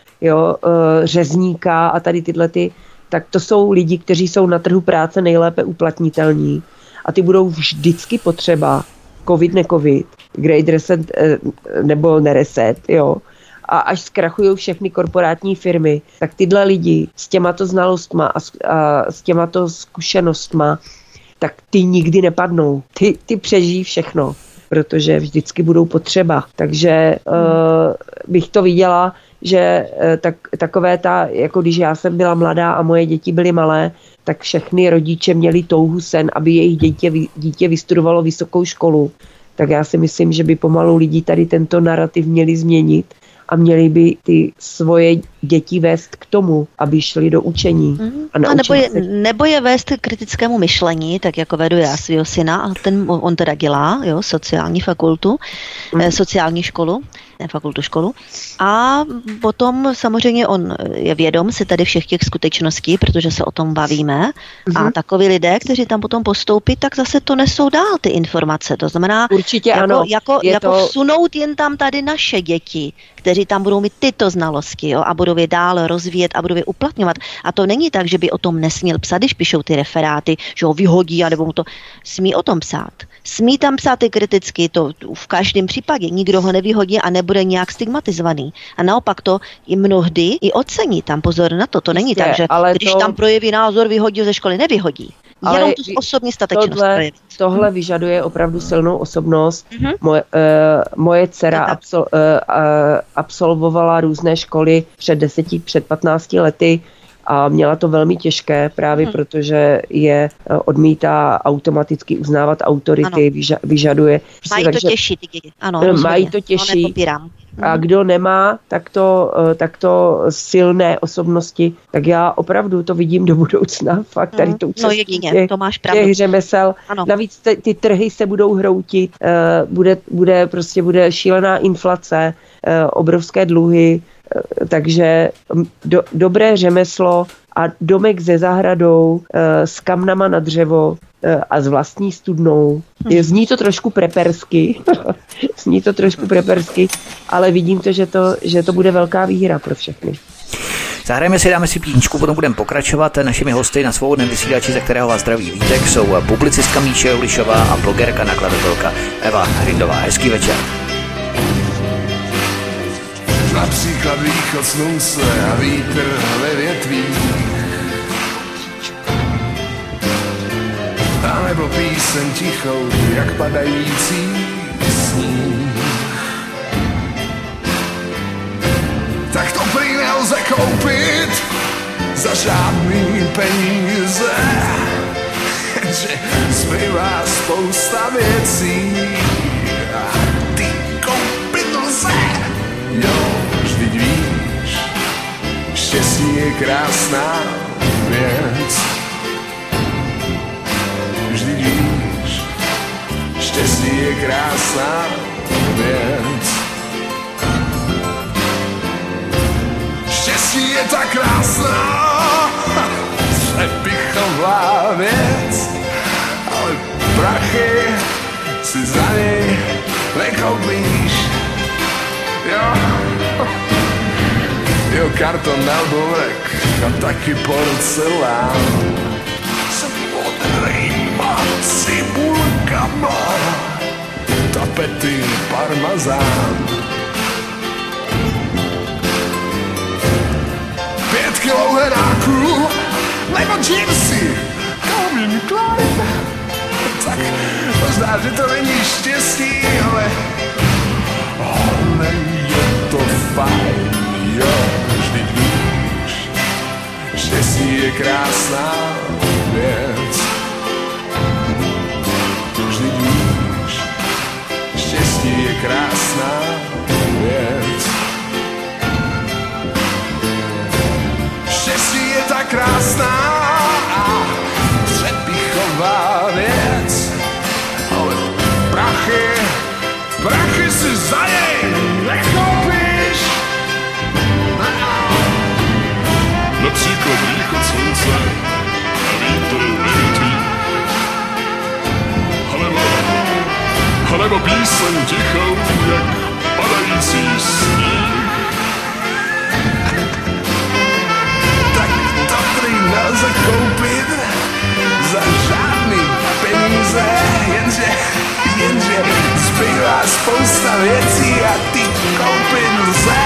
řezníka a tady tak to jsou lidi, kteří jsou na trhu práce nejlépe uplatnitelní. A ty budou vždycky potřeba, covid, necovid, great reset nebo nereset, A až zkrachují všechny korporátní firmy, tak tyhle lidi s těmato znalostma a s těmato zkušenostma, tak ty nikdy nepadnou. Ty přežijí všechno, protože vždycky budou potřeba. Takže bych to viděla, že takové jako když já jsem byla mladá a moje děti byly malé, tak všechny rodiče měli touhu sen, aby jejich dítě vystudovalo vysokou školu. Tak já si myslím, že by pomalu lidi tady tento narrativ měli změnit a měli by ty svoje děti vést k tomu, aby šli do učení. Nebo je vést k kritickému myšlení, tak jako vedu já svého syna a on teda dělá sociální fakultu, sociální školu, ne fakultu, školu. A potom samozřejmě on je vědom si tady všech těch skutečností, protože se o tom bavíme. A takoví lidé, kteří tam potom postoupí, tak zase to nesou dál ty informace. To znamená, určitě jako vsunout jen tam tady naše děti, kteří tam budou mít tyto znalosti, a budou budou je dál rozvíjet a budou je uplatňovat. A to není tak, že by o tom nesměl psát, když píšou ty referáty, že ho vyhodí, anebo mu to smí o tom psát. Smí tam psát i kriticky, to v každém případě. Nikdo ho nevyhodí a nebude nějak stigmatizovaný. A naopak to i mnohdy i ocení. Tam pozor na to. To není tak, že když tam projeví názor, vyhodí ze školy, nevyhodí. Jenom tu osobní statečnost projevit. Tohle vyžaduje opravdu silnou osobnost. Moje dcera absolvovala různé školy před 15 lety a měla to velmi těžké právě protože je odmítá automaticky uznávat autority, vyžaduje. Mají to těžší ty děti. Ano, mají to těžší. A kdo nemá takto silné osobnosti, tak já opravdu to vidím do budoucna. Fakt tady tou cestí jedině, to máš pravdu. Těch řemesel. Ano. Navíc ty trhy se budou hroutit, bude šílená inflace, obrovské dluhy, takže dobré řemeslo a domek se zahradou, s kamnama na dřevo a s vlastní studnou. Zní to trošku prepersky, ale vidím to, že to bude velká výhra pro všechny. Zahrajeme si, dáme si písničku, potom budeme pokračovat. Našimi hosty na Svobodném vysílači, ze kterého vás zdraví Vítek, jsou publicistka Míša Julišová a blogerka, nakladatelka Eva Hrindová. Hezký večer. Například východ slunce a vítr ve větvích, a nebo píseň tichou, jak padající sníh. Tak to prý nelze koupit za žádný peníze, že zbývá spousta věcí a ty koupit lze. Jo, vždyť víš, štěstí je krásná věc. Vždyť víš, štěstí je krásná věc. Štěstí je tak krásná, přepichová věc, ale prachy si za něj nekoupíš. Jo, karton na borek a taky porcelán s modrýma cibulkama, tapety parmazán. 5 kilo heráků nebo džínsy Calvin Klein. Tak možná, že to není štěstí, ale je to fajn, jo, vždyť víš, štěstí je krásná věc. Vždyť víš, štěstí je krásná věc. Štěstí je tak krásná a přepichová věc, ale prachy si za něj nekoupíš. Například východ slunce a vítr ve větvích, anebo píseň tichou, jak padající sníh. Tak to prý nelze koupit za žádný peníze, jenže zbývá spousta věcí a ty koupit lze.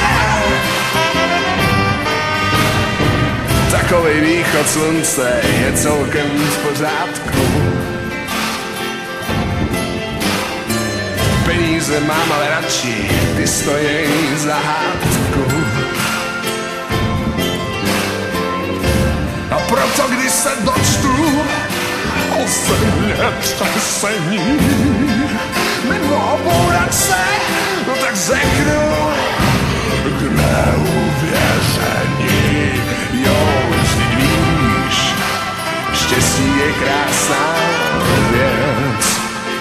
Takovej východ slunce je celkem v pořádku. Peníze mám ale radši, ty stojí za hádku. A proto když se dočtu o zemětřesení nebo bouračce, no tak řeknu k neuvěření. Jo, vždyť víš, štěstí je krásná věc.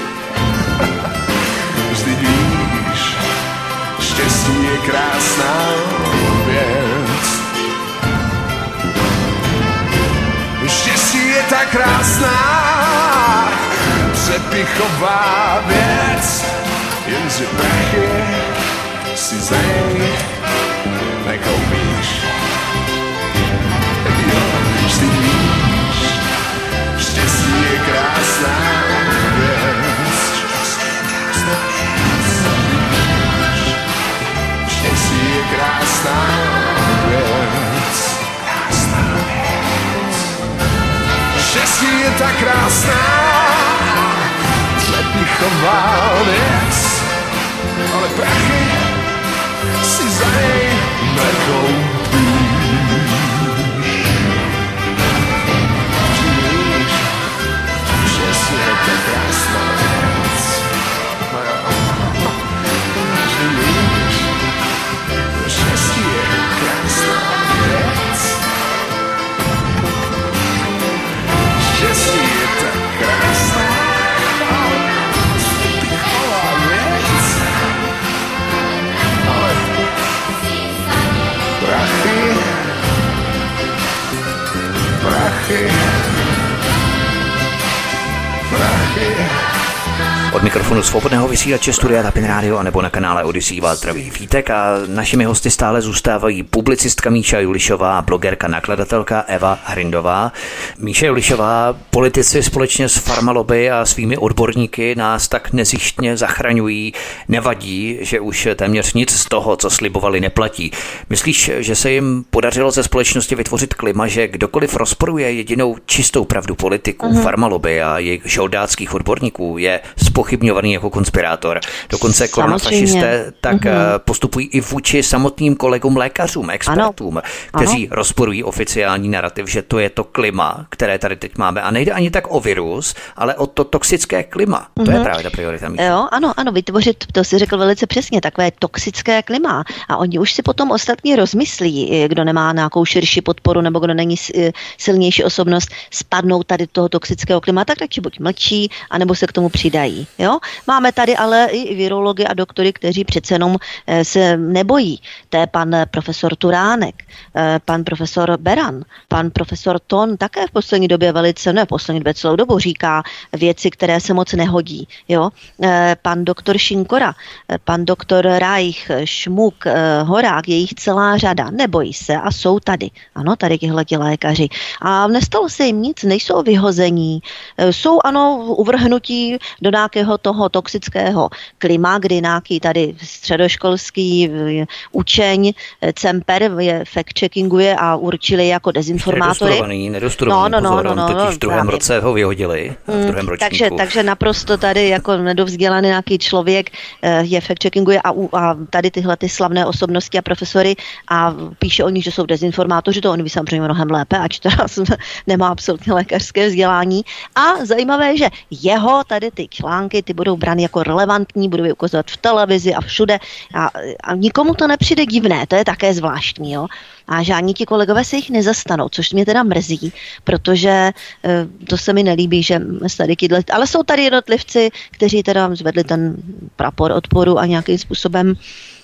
Vždyť víš, štěstí je krásná věc. Štěstí je tak krásná, přepichová věc, jenže prachy si za něj nekoupíš. krásná věc. Štěstí je tak krásná, přepichová věc, ale prachy si za něj nekoupíš. Štěstí je tak krásná věc. Štěstí je krásná věc. Štěstí je tak krásná věc. Ale prachy. Od mikrofonu Svobodného vysílače Studia Tapin Radio a nebo na kanále Odyssey vás zdraví Vítek a našimi hosty stále zůstávají publicistka Míša Julišová a blogerka nakladatelka Eva Hrindová. Míša Julišová, politici společně s farmalobby a svými odborníky nás tak nezištně zachraňují. Nevadí, že už téměř nic z toho, co slibovali, neplatí. Myslíš, že se jim podařilo ze společnosti vytvořit klima, že kdokoliv rozporuje jedinou čistou pravdu politiků, farmalobby a jejich žoldáckých odborníků, je zpochybňovaný jako konspirátor. Dokonce koronafašisté tak postupují i vůči samotným kolegům lékařům, expertům, kteří rozporují oficiální narrativ, že to je to klima, které tady teď máme. A nejde ani tak o virus, ale o to toxické klima. To je právě ta priorita. Jo, ano, vytvořit, to si řekl velice přesně, takové toxické klima. A oni už si potom ostatní rozmyslí, kdo nemá nějakou širší podporu nebo kdo není silnější osobnost, spadnou tady toho toxického klimatu, tak radši buď mlčí, anebo se k tomu přidají. Jo? Máme tady ale i virology a doktory, kteří přece jenom se nebojí. To je pan profesor Turánek, pan profesor Beran, pan profesor Ton také v poslední době velice, poslední době celou dobu říká věci, které se moc nehodí. Jo? Pan doktor Šinkora, pan doktor Reich, Šmuk, Horák, je jich celá řada. Nebojí se a jsou tady. Ano, tady tihleti lékaři. A nestalo se jim nic, nejsou vyhození. Jsou, uvrhnutí do nějakého toho toxického klima, kdy nějaký tady středoškolský učeň Cemper je fact-checkinguje a určili jako dezinformátory. Nedostudovaný, totiž v druhém roce ho vyhodili, v druhém ročníku. Takže naprosto tady jako nedovzdělaný nějaký člověk je fact-checkinguje a tady tyhle ty slavné osobnosti a profesory a píše o nich, že jsou dezinformátoři, to on ví samozřejmě mnohem lépe, ač teda nemá absolutně lékařské vzdělání. A zajímavé je, že jeho tady ty články, ty budou brány jako relevantní, budou je ukazovat v televizi a všude a nikomu to nepřijde divné, to je také zvláštní, jo. A že ani ti kolegové se jich nezastanou, což mě teda mrzí, protože to se mi nelíbí, že tady ale jsou tady jednotlivci, kteří teda zvedli ten prapor odporu a nějakým způsobem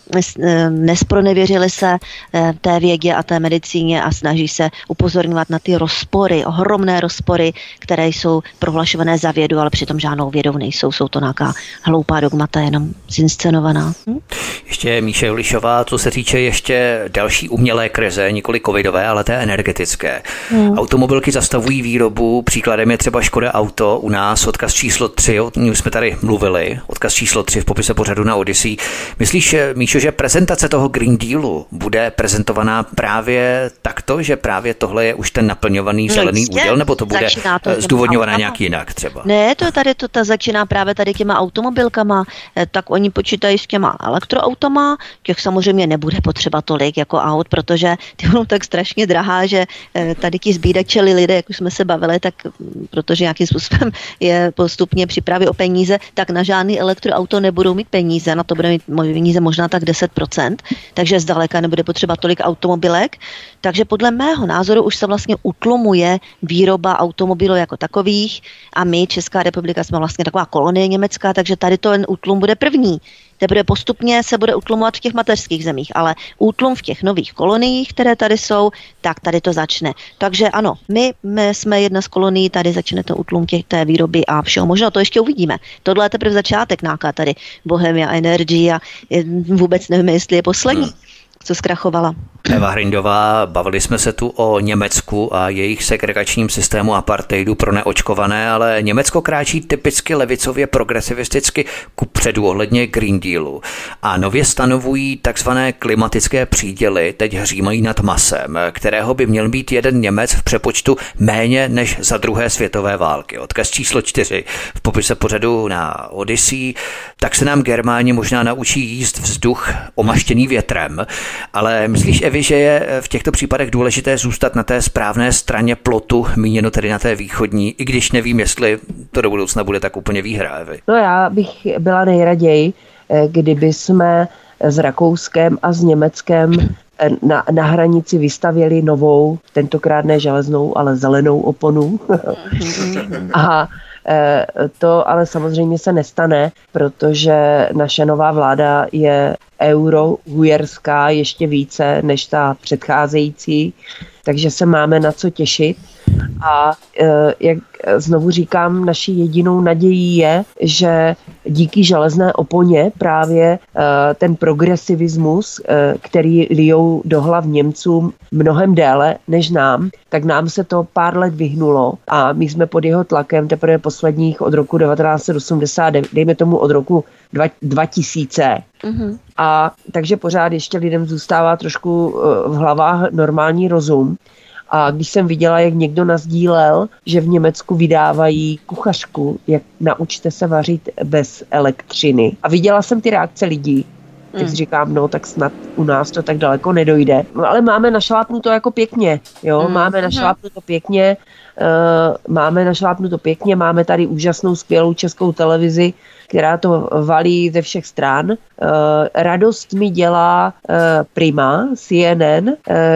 nespronevěřili se té vědě a té medicíně a snaží se upozorňovat na ty rozpory, ohromné rozpory, které jsou prohlašované za vědu, ale přitom žádnou vědou nejsou. Jsou to nějaká hloupá dogmata, jenom zinscenovaná. Ještě Míša Julišová, co se týče ještě další umělé krize, nikoli covidové, ale té energetické. Automobilky zastavují výrobu, příkladem je třeba Škoda Auto u nás, odkaz číslo 3, o něm jsme tady mluvili, odkaz číslo 3 v popise pořadu na Odyssey. Myslíš, Míšo, že prezentace toho Green Dealu bude prezentovaná právě takto, že právě tohle je už ten naplňovaný zelený úděl, nebo to bude zdůvodňované nějak jinak třeba? Ne, to začíná právě tady těma automobilkama, tak oni počítají s těma elektroautama, těch samozřejmě nebude potřeba tolik jako aut, protože ty budou tak strašně drahá, že tady ti zbídačeli lidé, jak už jsme se bavili, tak protože nějakým způsobem je postupně připraví o peníze, tak na žádný elektroauto nebudou mít peníze, na to bude mít peníze možná tak 10%, takže zdaleka nebude potřeba tolik automobilek. Takže podle mého názoru už se vlastně utlumuje výroba automobilů jako takových a my, Česká republika, jsme vlastně taková kolonie německá, takže tady ten útlum bude první. Teprve postupně se bude utlumovat v těch mateřských zemích, ale útlum v těch nových koloniích, které tady jsou, tak tady to začne. Takže ano, my jsme jedna z kolonií, tady začne to útlum té výroby a všeho. Možná to ještě uvidíme. Tohle je teprve začátek, nějaká tady Bohemia Energy a vůbec nevím, jestli je poslední, co zkrachovala. Eva Hrindová, bavili jsme se tu o Německu a jejich segregačním systému apartheidu pro neočkované, ale Německo kráčí typicky levicově progresivisticky kupředu ohledně Green Dealu a nově stanovují takzvané klimatické příděly, teď hřímají nad masem, kterého by měl být jeden Němec v přepočtu méně než za druhé světové války. Odkaz číslo 4 v popise pořadu na Odyssey. Tak se nám Germáni možná naučí jíst vzduch omaštěný větrem, ale myslíš, Evi, že je v těchto případech důležité zůstat na té správné straně plotu, míněno tedy na té východní, i když nevím, jestli to do budoucna bude tak úplně výhra, Evi? No já bych byla nejraději, kdyby jsme s Rakouskem a s Německem na hranici vystavěli novou, tentokrát ne železnou, ale zelenou oponu. A to ale samozřejmě se nestane, protože naše nová vláda je eurohujerská ještě více než ta předcházející, takže se máme na co těšit. A jak znovu říkám, naší jedinou nadějí je, že díky železné oponě právě ten progresivismus, který lijou do hlav Němcům mnohem déle než nám, tak nám se to pár let vyhnulo a my jsme pod jeho tlakem teprve posledních od roku 1989, dejme tomu od roku 2000. A takže pořád ještě lidem zůstává trošku v hlavách normální rozum. A když jsem viděla, jak někdo nasdílel, že v Německu vydávají kuchařku, jak naučte se vařit bez elektřiny. A viděla jsem ty reakce lidí. Tak si říkám, no tak snad u nás to tak daleko nedojde. No, ale máme našlápnuto jako pěkně. Jo? Máme našlápnuto pěkně. Máme tady úžasnou, skvělou českou televizi, která to valí ze všech stran. Radost mi dělá Prima, CNN,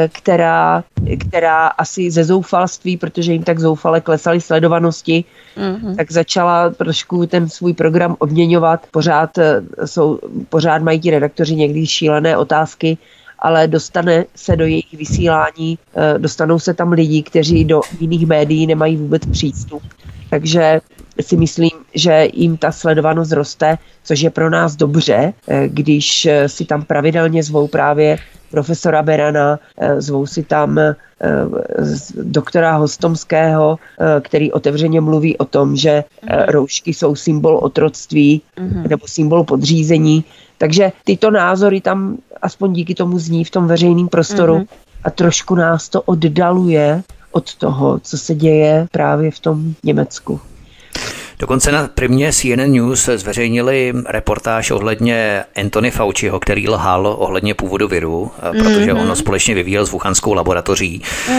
která asi ze zoufalství, protože jim tak zoufale klesaly sledovanosti, tak začala trošku ten svůj program odměňovat. Pořád mají ti redaktoři někdy šílené otázky, ale dostane se do jejich vysílání, dostanou se tam lidi, kteří do jiných médií nemají vůbec přístup. Takže si myslím, že jim ta sledovanost roste, což je pro nás dobře, když si tam pravidelně zvou právě profesora Berana, zvou si tam doktora Hostomského, který otevřeně mluví o tom, že roušky jsou symbol otroctví nebo symbol podřízení. Takže tyto názory tam aspoň díky tomu zní v tom veřejném prostoru a trošku nás to oddaluje od toho, co se děje právě v tom Německu. Dokonce na Primě CNN News zveřejnili reportáž ohledně Anthony Fauciho, který lhal ohledně původu viru, protože on společně vyvíjel s wuhanskou laboratoří.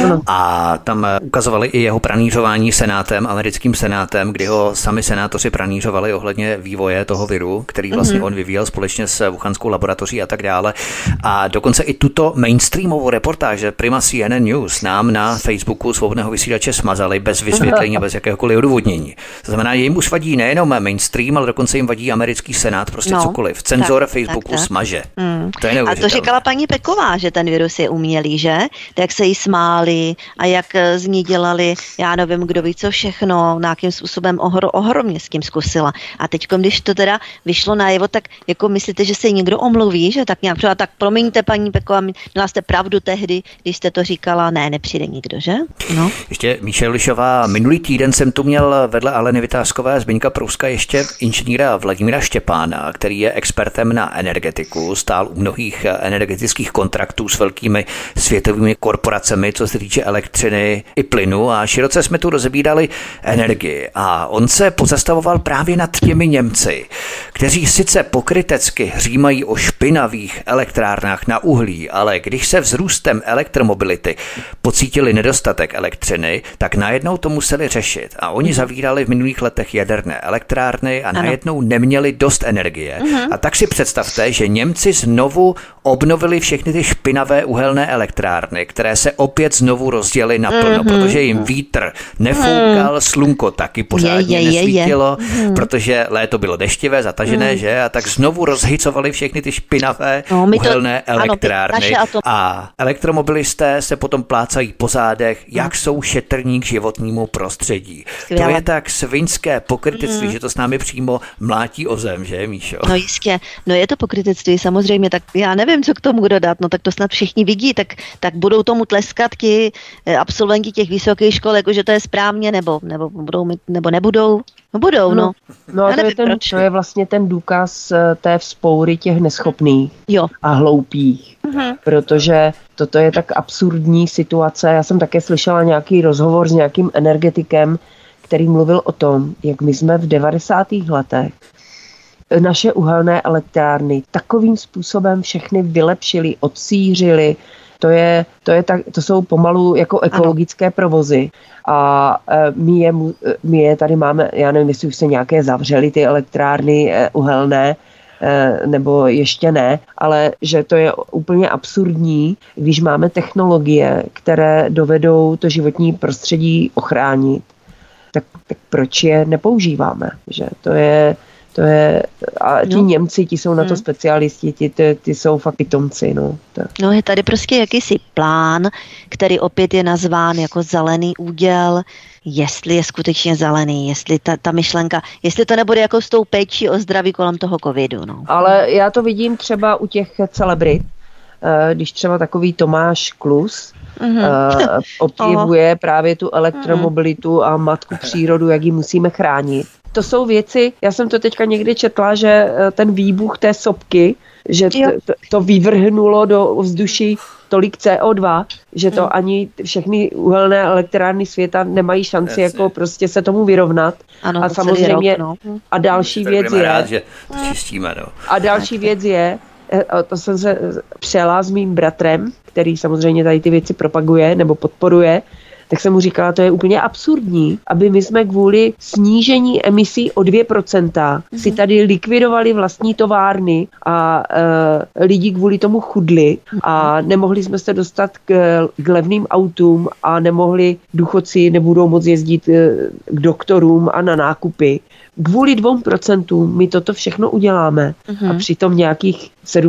A tam ukazovali i jeho pranířování senátem, americkým senátem, kdy ho sami senátoři pranířovali ohledně vývoje toho viru, který vlastně on vyvíjel společně s wuhanskou laboratoří a tak dále. A dokonce i tuto mainstreamovou reportáž Prima CNN News nám na Facebooku Svobodného vysílače smazali bez vysvětlení a bez jakéhokoliv odůvodnění. To znamená, jim už vadí nejenom mainstream, ale dokonce jim vadí americký senát, prostě cokoliv. Cenzor Facebooku smaže. To je neuvěřitelné. A to říkala paní Peková, že ten virus je umělý, že? Jak se jí smáli a jak z ní dělali, já nevím, kdo ví co všechno, nějakým způsobem ohromně s tím zkusila. A teď, když to teda vyšlo najevo, tak jako myslíte, že se jí někdo omluví, že tak nějak třeba, tak promiňte, paní Peková, měla jste pravdu tehdy, když jste to říkala, ne, nepřijde nikdo, že? No. Ještě Míša Lišová, minulý týden jsem tu měl vedle Aleny Vytázkové Zbyňka Prouska ještě inženýra Vladimíra Štěpána, který je expertem na energetiku, stál u mnohých energetických kontraktů s velkými světovými korporacemi, co se týče elektřiny i plynu, a široce jsme tu rozebírali energii. A on se pozastavoval právě nad těmi Němci, kteří sice pokrytecky hřímají o špinavých elektrárnách na uhlí, ale když se vzrůstem elektromobility pocítili nedostatek elektřiny, tak najednou to museli řešit. A oni zavírali v minulých letech jaderné elektrárny a najednou neměli dost energie. A tak si představte, že Němci znovu obnovili všechny ty špinavé uhelné elektrárny, které se opět znovu rozdělily naplno, protože jim vítr nefoukal, slunko taky pořádně nesvítilo, protože léto bylo deštivé, zatažené, že? A tak znovu rozhycovali všechny ty špinavé uhelné elektrárny. A elektromobilisté se potom plácají po zádech, jak jsou šetrní k životnímu prostředí. To je tak svinské pokrytectví, že to s námi přímo mlátí o zem, že, Míšo? No jistě, no je to pokrytectví, samozřejmě, tak já nevím, nevím, co k tomu dodat, no tak to snad všichni vidí, tak budou tomu tleskat ti absolventi těch vysokých škol, jakože to je správně, nebo budou mít, nebo nebudou. No budou, no. No a to je vlastně ten důkaz té vzpoury těch neschopných a hloupých, protože toto je tak absurdní situace. Já jsem také slyšela nějaký rozhovor s nějakým energetikem, který mluvil o tom, jak my jsme v 90. letech naše uhelné elektrárny takovým způsobem všechny vylepšili, odsířili. To jsou pomalu jako ekologické provozy. A my je tady máme, já nevím, jestli už se nějaké zavřely ty elektrárny uhelné, nebo ještě ne, ale že to je úplně absurdní, když máme technologie, které dovedou to životní prostředí ochránit, tak proč je nepoužíváme? Že to je a ti Němci, ti jsou na to specialisti, ty jsou fakt pitomci. No je tady prostě jakýsi plán, který opět je nazván jako zelený úděl, jestli je skutečně zelený, jestli ta myšlenka, jestli to nebude jako s tou péčí o zdraví kolem toho covidu. No. Ale já to vidím třeba u těch celebrit, když třeba takový Tomáš Klus obdivuje právě tu elektromobilitu a matku přírodu, jak ji musíme chránit. To jsou věci, já jsem to teďka někdy četla, že ten výbuch té sopky, že to vyvrhnulo do vzduší tolik CO2, že to ani všechny uhelné elektrárny světa nemají šanci jako prostě se tomu vyrovnat. Ano, a samozřejmě a další věc je, rád, že to čistíme, no. A další věc je, to jsem se přela s mým bratrem, který samozřejmě tady ty věci propaguje nebo podporuje, tak jsem mu říkala, to je úplně absurdní, aby my jsme kvůli snížení emisí o 2% si tady likvidovali vlastní továrny a lidi kvůli tomu chudli a nemohli jsme se dostat k levným autům a důchodci nebudou moc jezdit k doktorům a na nákupy. Kvůli 2% my toto všechno uděláme a přitom nějakých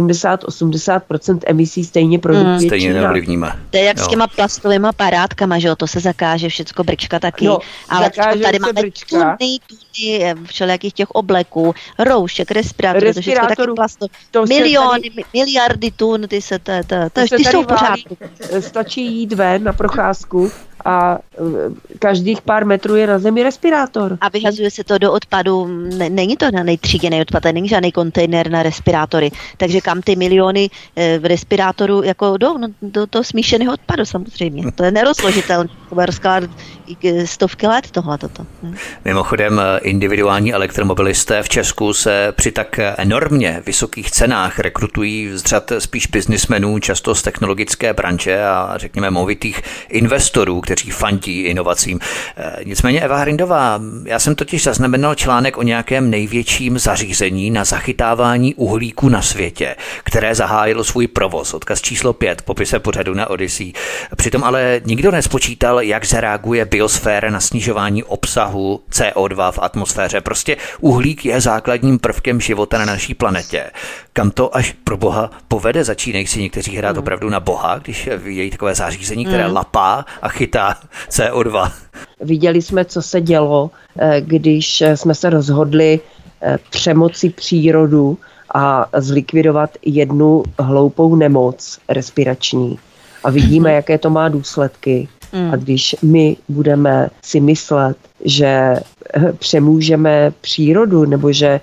70-80% emisí stejně produkuje Čína. Stejně neovlivníme. To je jak s těma plastovýma parátkama, že jo, to se zakáže všecko, brčka taky. No, ale tady máme tuny všelijakých těch obleků, roušek, respirátorů, to všechno taky plastové. Miliony, miliardy tun, ty jsou v pořádku. Stačí jít ven na procházku a každých pár metrů je na zemi respirátor. A vyhazuje se to do odpadu, není to nejtříděný odpad, není žádný kontejner na respirátory, takže kam ty miliony respirátorů jako do toho smíšeného odpadu samozřejmě. To je nerozložitelné, to bude rozkládat stovky let tohleto. Mimochodem individuální elektromobilisté v Česku se při tak enormně vysokých cenách rekrutují z řad spíš biznismenů, často z technologické branže a řekněme movitých investorů, kteří fandí inovacím. Nicméně Eva Hrindová, já jsem totiž zaznamenal článek o nějakém největším zařízení na zachytávání uhlíku na světě, které zahájilo svůj provoz. Odkaz číslo 5 v popise pořadu na Odyssey. Přitom ale nikdo nespočítal, jak zareaguje biosféra na snižování obsahu CO2 v atmosféře. Prostě uhlík je základním prvkem života na naší planetě. Kam to až pro boha povede? Začínají si někteří hrát opravdu na boha, když vidějí takové zařízení, které lapá a chytá CO2. Viděli jsme, co se dělo, když jsme se rozhodli přemoci přírodu a zlikvidovat jednu hloupou nemoc respirační. A vidíme, jaké to má důsledky. A když my budeme si myslet, že přemůžeme přírodu nebo že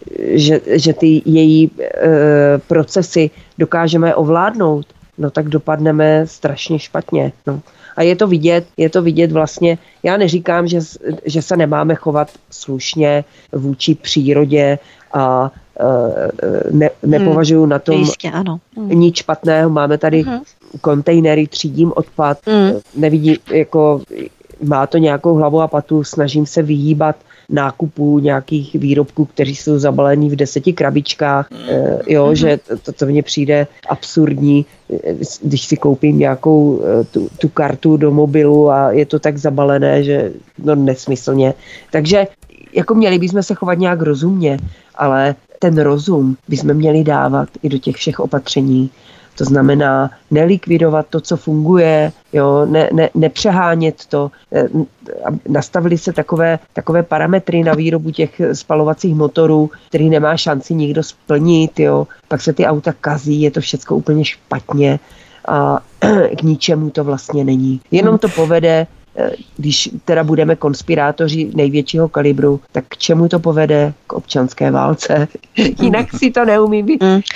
ty její procesy dokážeme ovládnout, no tak dopadneme strašně špatně. No. A je to vidět vlastně, já neříkám, že se nemáme chovat slušně vůči přírodě a nepovažuji na tom nic špatného. Máme tady kontejnery, třídím odpad, nevidím, jako má to nějakou hlavu a patu, snažím se vyhýbat nákupů nějakých výrobků, kteří jsou zabalení v 10 krabičkách, že to mně přijde absurdní, když si koupím nějakou tu kartu do mobilu a je to tak zabalené, že nesmyslně. Takže jako měli bychom se chovat nějak rozumně, ale ten rozum bychom měli dávat i do těch všech opatření, To znamená nelikvidovat to, co funguje, jo, nepřehánět to. Nastavili se takové parametry na výrobu těch spalovacích motorů, který nemá šanci nikdo splnit. Jo. Pak se ty auta kazí, je to všecko úplně špatně a k ničemu to vlastně není. Jenom to povede, když teda budeme konspirátoři největšího kalibru, tak k čemu to povede? K občanské válce. Jinak si to neumím.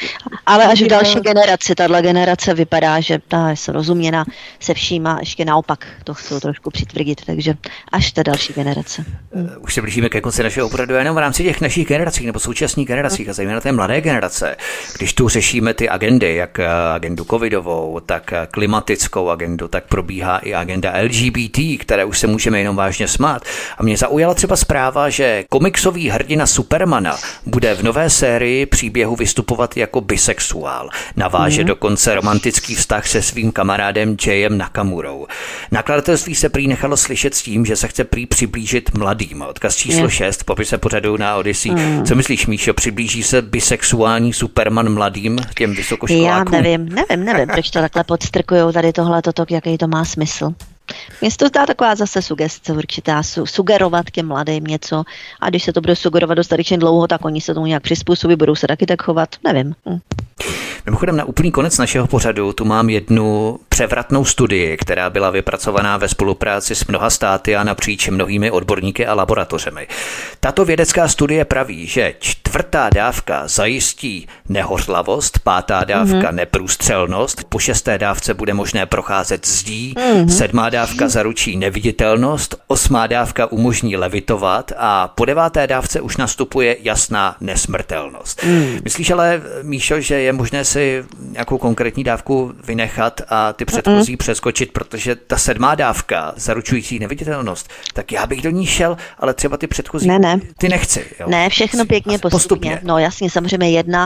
Ale až v další generaci, tahle generace vypadá, že ta je srozuměna se vším a ještě naopak to chcou trošku přitvrdit, takže až ta další generace. Už se blížíme ke konci našeho pořadu, jenom v rámci těch našich generací nebo současných generacích a zejména té mladé generace, když tu řešíme ty agendy, jak agendu covidovou, tak klimatickou agendu, tak probíhá i agenda LGBT, které už se můžeme jenom vážně smát. A mě zaujala třeba zpráva, že komiksový hrdina Supermana bude v nové sérii příběhu vystupovat jako bisexuál. Naváže dokonce romantický vztah se svým kamarádem Jayem Nakamurou. Nakladatelství se prý nechalo slyšet s tím, že se chce prý přiblížit mladým. Odkaz číslo 6 v popise pořadu na Odyssey. Co myslíš, Míšo, přiblíží se bisexuální Superman mladým, těm vysokoškolákům? Já nevím, proč to takhle podstrkujou tady tohle, jaký to má smysl. Mně se to zdá taková zase sugestce určitá, sugerovat těm mladým něco a když se to bude sugerovat dostatečně dlouho, tak oni se tomu nějak přizpůsobí, budou se taky tak chovat, nevím. Mimochodem na úplný konec našeho pořadu tu mám jednu převratnou studii, která byla vypracovaná ve spolupráci s mnoha státy a napříč mnohými odborníky a laboratořemi. Tato vědecká studie praví, že 4. dávka zajistí nehořlavost, 5. dávka neprůstřelnost, po 6. dávce bude možné procházet zdí, 7. dávka zaručí neviditelnost, 8. dávka umožní levitovat a po 9. dávce už nastupuje jasná nesmrtelnost. Myslíš ale, Míšo, že je možné si nějakou konkrétní dávku vynechat a ty předchozí přeskočit, protože ta 7. dávka zaručující neviditelnost, tak já bych do ní šel, ale třeba ty předchozí ty nechci. Jo? Ne, všechno pěkně postupně. No jasně, samozřejmě jedna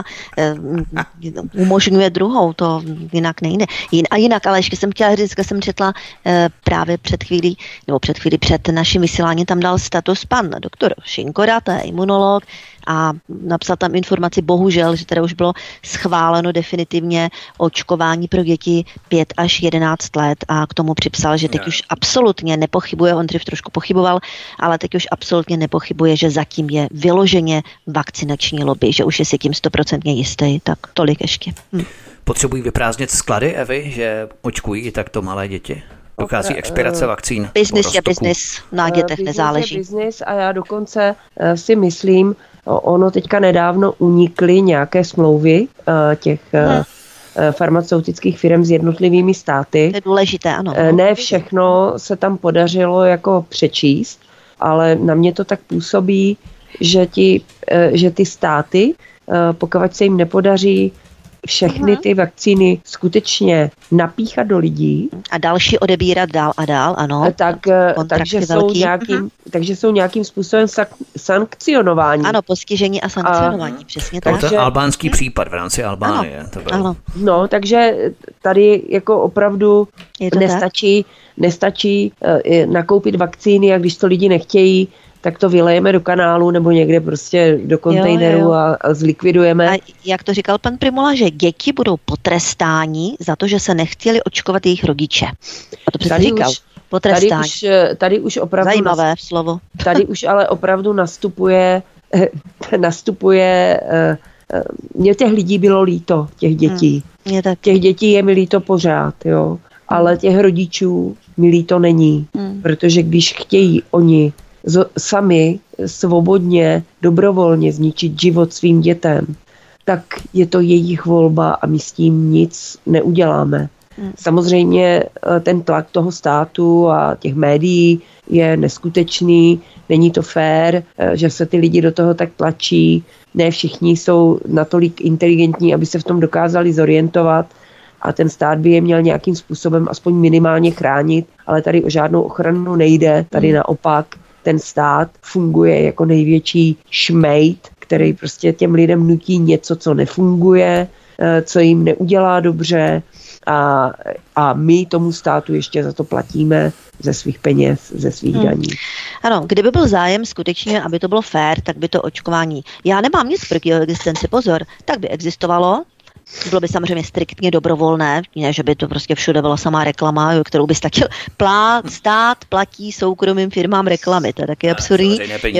umožňuje druhou, to jinak nejde. A jinak, ale ještě jsem chtěla říct, že jsem četla právě před chvílí před naším vysíláním tam dal status pan doktor Šinkora, to je imunolog, a napsal tam informaci, bohužel, že teda už bylo schváleno definitivně očkování pro děti 5 až 11 let a k tomu připsal, že teď už absolutně nepochybuje, on dřív trošku pochyboval, ale teď už absolutně nepochybuje, že zatím je vyloženě vakcinační lobby, že už je si tím 100% jistý, tak tolik ještě. Potřebují vyprázdnit sklady, Evi, že očkují i takto malé děti? Dochází expirace vakcín. Business je business, na dětech nezáleží. Business a já dokonce si myslím, ono teďka nedávno unikly nějaké smlouvy těch farmaceutických firm s jednotlivými státy. To je důležité, ano. Ne všechno se tam podařilo jako přečíst, ale na mě to tak působí, že ty státy, pokud se jim nepodaří všechny ty vakcíny skutečně napíchat do lidí. A další odebírat dál a dál, ano. Takže jsou nějakým způsobem sankcionování. Ano, postižení a sankcionování, přesně tak. To je albánský případ v rámci Albánie. Ano. No, takže tady jako opravdu nestačí nakoupit vakcíny a když to lidi nechtějí, tak to vylejeme do kanálu nebo někde prostě do kontejneru a zlikvidujeme. A jak to říkal pan Primola, že děti budou potrestáni za to, že se nechtěli očkovat jejich rodiče. A to přesně říkal. Potrestání. Tady už opravdu... Zajímavé slovo. Tady už ale opravdu nastupuje mě těch lidí bylo líto, těch dětí. Těch dětí je mi líto pořád, jo. Ale těch rodičů mi líto není. Protože když chtějí oni sami svobodně, dobrovolně zničit život svým dětem, tak je to jejich volba a my s tím nic neuděláme. Samozřejmě ten tlak toho státu a těch médií je neskutečný, není to fér, že se ty lidi do toho tak tlačí, ne všichni jsou natolik inteligentní, aby se v tom dokázali zorientovat a ten stát by je měl nějakým způsobem aspoň minimálně chránit, ale tady o žádnou ochranu nejde, tady naopak ten stát funguje jako největší šmejt, který prostě těm lidem nutí něco, co nefunguje, co jim neudělá dobře a my tomu státu ještě za to platíme ze svých peněz, ze svých daní. Ano, kdyby byl zájem skutečně, aby to bylo fér, tak by to očkování, já nemám nic proti jeho existenci, pozor, tak by existovalo, Bylo by samozřejmě striktně dobrovolné, ne, že by to prostě všude byla samá reklama, kterou by stačil stát platí soukromým firmám reklamy, to je taky absurdní.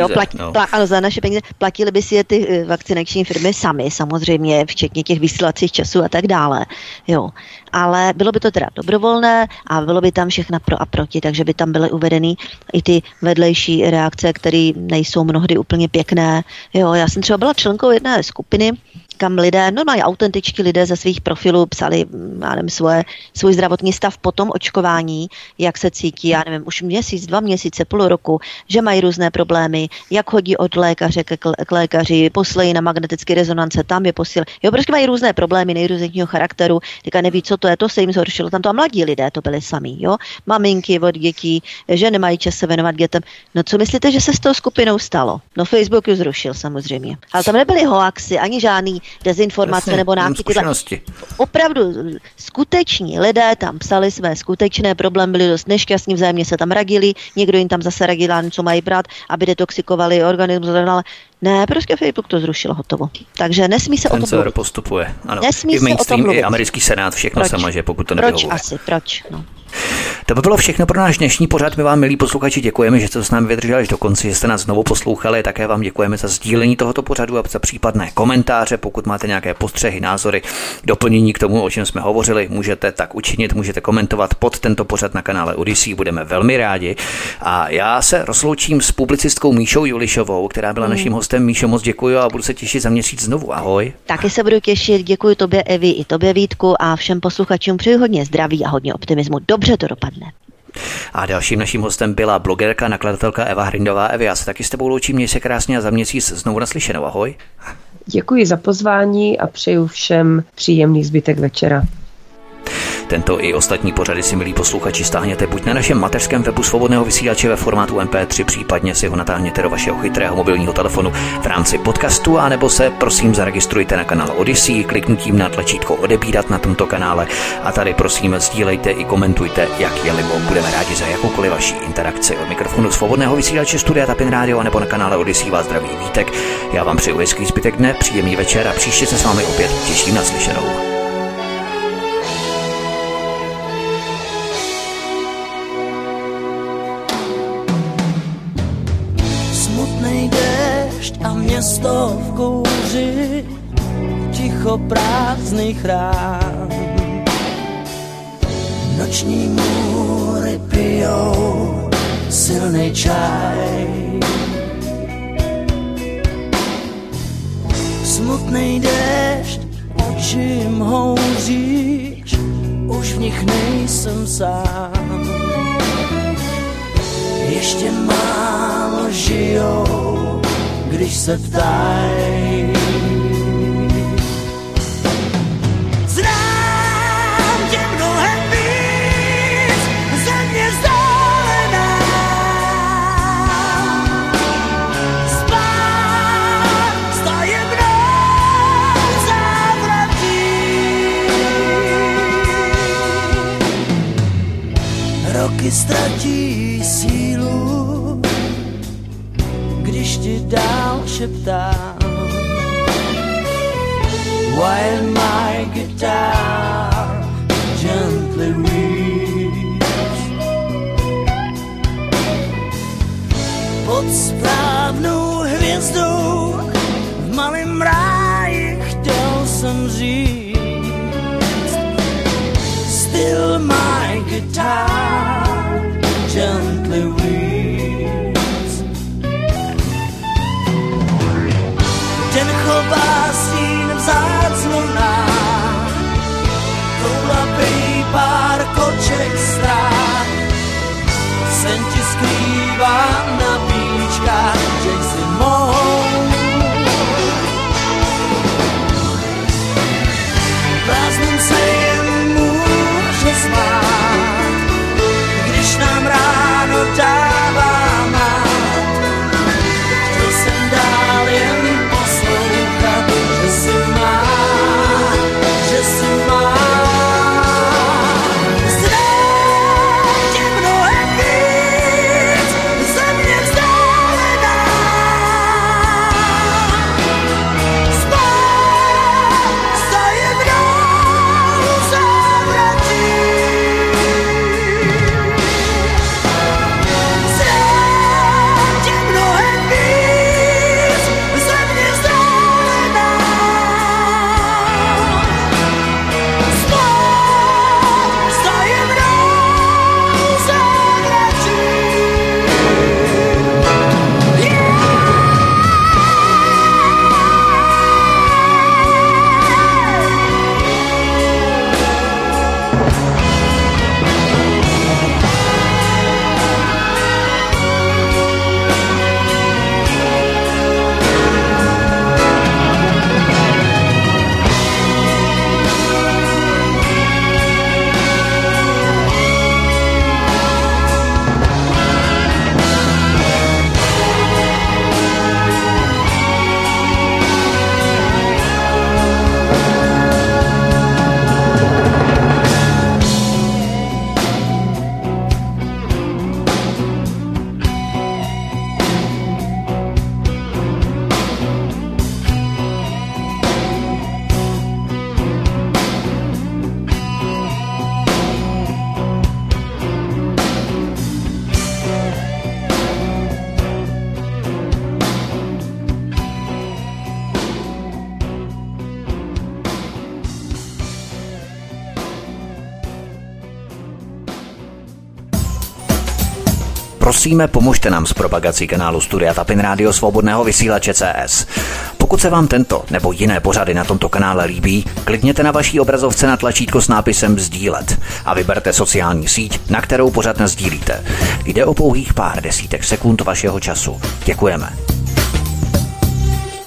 Ano, za naše peníze platili by si je ty vakcinační firmy sami, samozřejmě, včetně těch vysílacích časů a tak dále. Jo. Ale bylo by to teda dobrovolné a bylo by tam všechno pro a proti, takže by tam byly uvedeny i ty vedlejší reakce, které nejsou mnohdy úplně pěkné. Jo, já jsem třeba byla členkou jedné skupiny, kam lidé, normálně autentičtí lidé ze svých profilů psali, já nevím, svůj zdravotní stav po tom očkování, jak se cítí, já nevím, už měsíc, 2 měsíce, půl roku, že mají různé problémy, jak chodí od lékaře k lékaři, poslejí na magnetické rezonance, tam je posílají. Jo, prostě mají různé problémy nejrůznějšího charakteru, teďka neví, co to je, to se jim zhoršilo. Tam to a mladí lidé to byli sami, jo, maminky od dětí, že nemají čas se věnovat dětem. No co myslíte, že se s tou skupinou stalo? No Facebook ju zrušil samozřejmě. Ale tam nebyly hoaxy, ani žádný dezinformace nebo nějaké tyhle. Opravdu skuteční lidé tam psali své skutečné problémy, byli dost nešťastní, vzájemně se tam radili, někdo jim tam zase radil, co mají brát, aby detoxikovali organismus, ale ne, prostě Facebook to zrušil, hotovo. Takže nesmí se o tom mluvit. Postupuje. Ano. Nesmí I mainstream, se o tom mluvit. I americký senát, všechno sama, že pokud to nevyhovuje. Proč? No. To by bylo všechno pro náš dnešní pořad. My vám, milí posluchači, děkujeme, že jste s námi vydrželi až do konce, že jste nás znovu poslouchali. Také vám děkujeme za sdílení tohoto pořadu a za případné komentáře. Pokud máte nějaké postřehy, názory, doplnění k tomu, o čem jsme hovořili, můžete tak učinit, můžete komentovat pod tento pořad na kanále Odyssey, budeme velmi rádi. A já se rozloučím s publicistkou Míšou Julišovou, která byla naším hostem. Míšo, moc děkuji a budu se těšit za měsíc znovu. Ahoj. Taky se budu těšit. Děkuji tobě, Evi, i tobě, Vítku, a všem posluchačům přeji hodně zdraví a hodně optimismu. Dobře to dopadne. A dalším naším hostem byla blogerka, nakladatelka Eva Hrindová. Evi, já se taky s tebou loučím, měj se krásně a za měsíc znovu naslyšenou. Ahoj. Děkuji za pozvání a přeju všem příjemný zbytek večera. Tento i ostatní pořady si, milí posluchači, stáhněte buď na našem mateřském webu Svobodného vysílače ve formátu MP3, případně si ho natáhněte do vašeho chytrého mobilního telefonu v rámci podcastu, anebo se prosím zaregistrujte na kanál Odyssey kliknutím na tlačítko odebírat na tomto kanále a tady prosím sdílejte i komentujte, jak je libo. Budeme rádi za jakoukoliv vaší interakci. Od mikrofonu Svobodného vysílače Studia Tapin Radio nebo na kanále Odyssey vás zdraví Vítek. Já vám přeju hezký zbytek dne, příjemný večer a příště se s vámi opět těším na slyšenou. A město v kouři ticho prázdných rán. Noční můry pijou silný čaj. Smutný déšť očím houříš, už v nich nejsem sám. Ještě málo žijou, když se ptají. Znám tě mnohem víc, země vzdálená. Spát tajemnou závratí. Roky ztratí sílu, když ti dál šeptám, while my guitar gently weeps. Pod správnou hvězdou v malém ráji chtěl jsem říct, still my guitar gently weeps. Den chová stín vzácnou nám, koulapej pár koček strát. Sen ti skrývá na píčkách, že jsi mou. Prázdným se jen může smát, když nám ráno dává mát. Chtěl jsem dál jen že si má. Znám tě mnohem víc, země vzdálená. Prosíme, pomožte nám s propagací kanálu Studia Tapin Rádio Svobodného vysílače CS. Pokud se vám tento nebo jiné pořady na tomto kanále líbí, klikněte na vaší obrazovce na tlačítko s nápisem sdílet a vyberte sociální síť, na kterou pořad nasdílíte. Jde o pouhých pár desítek sekund vašeho času. Děkujeme.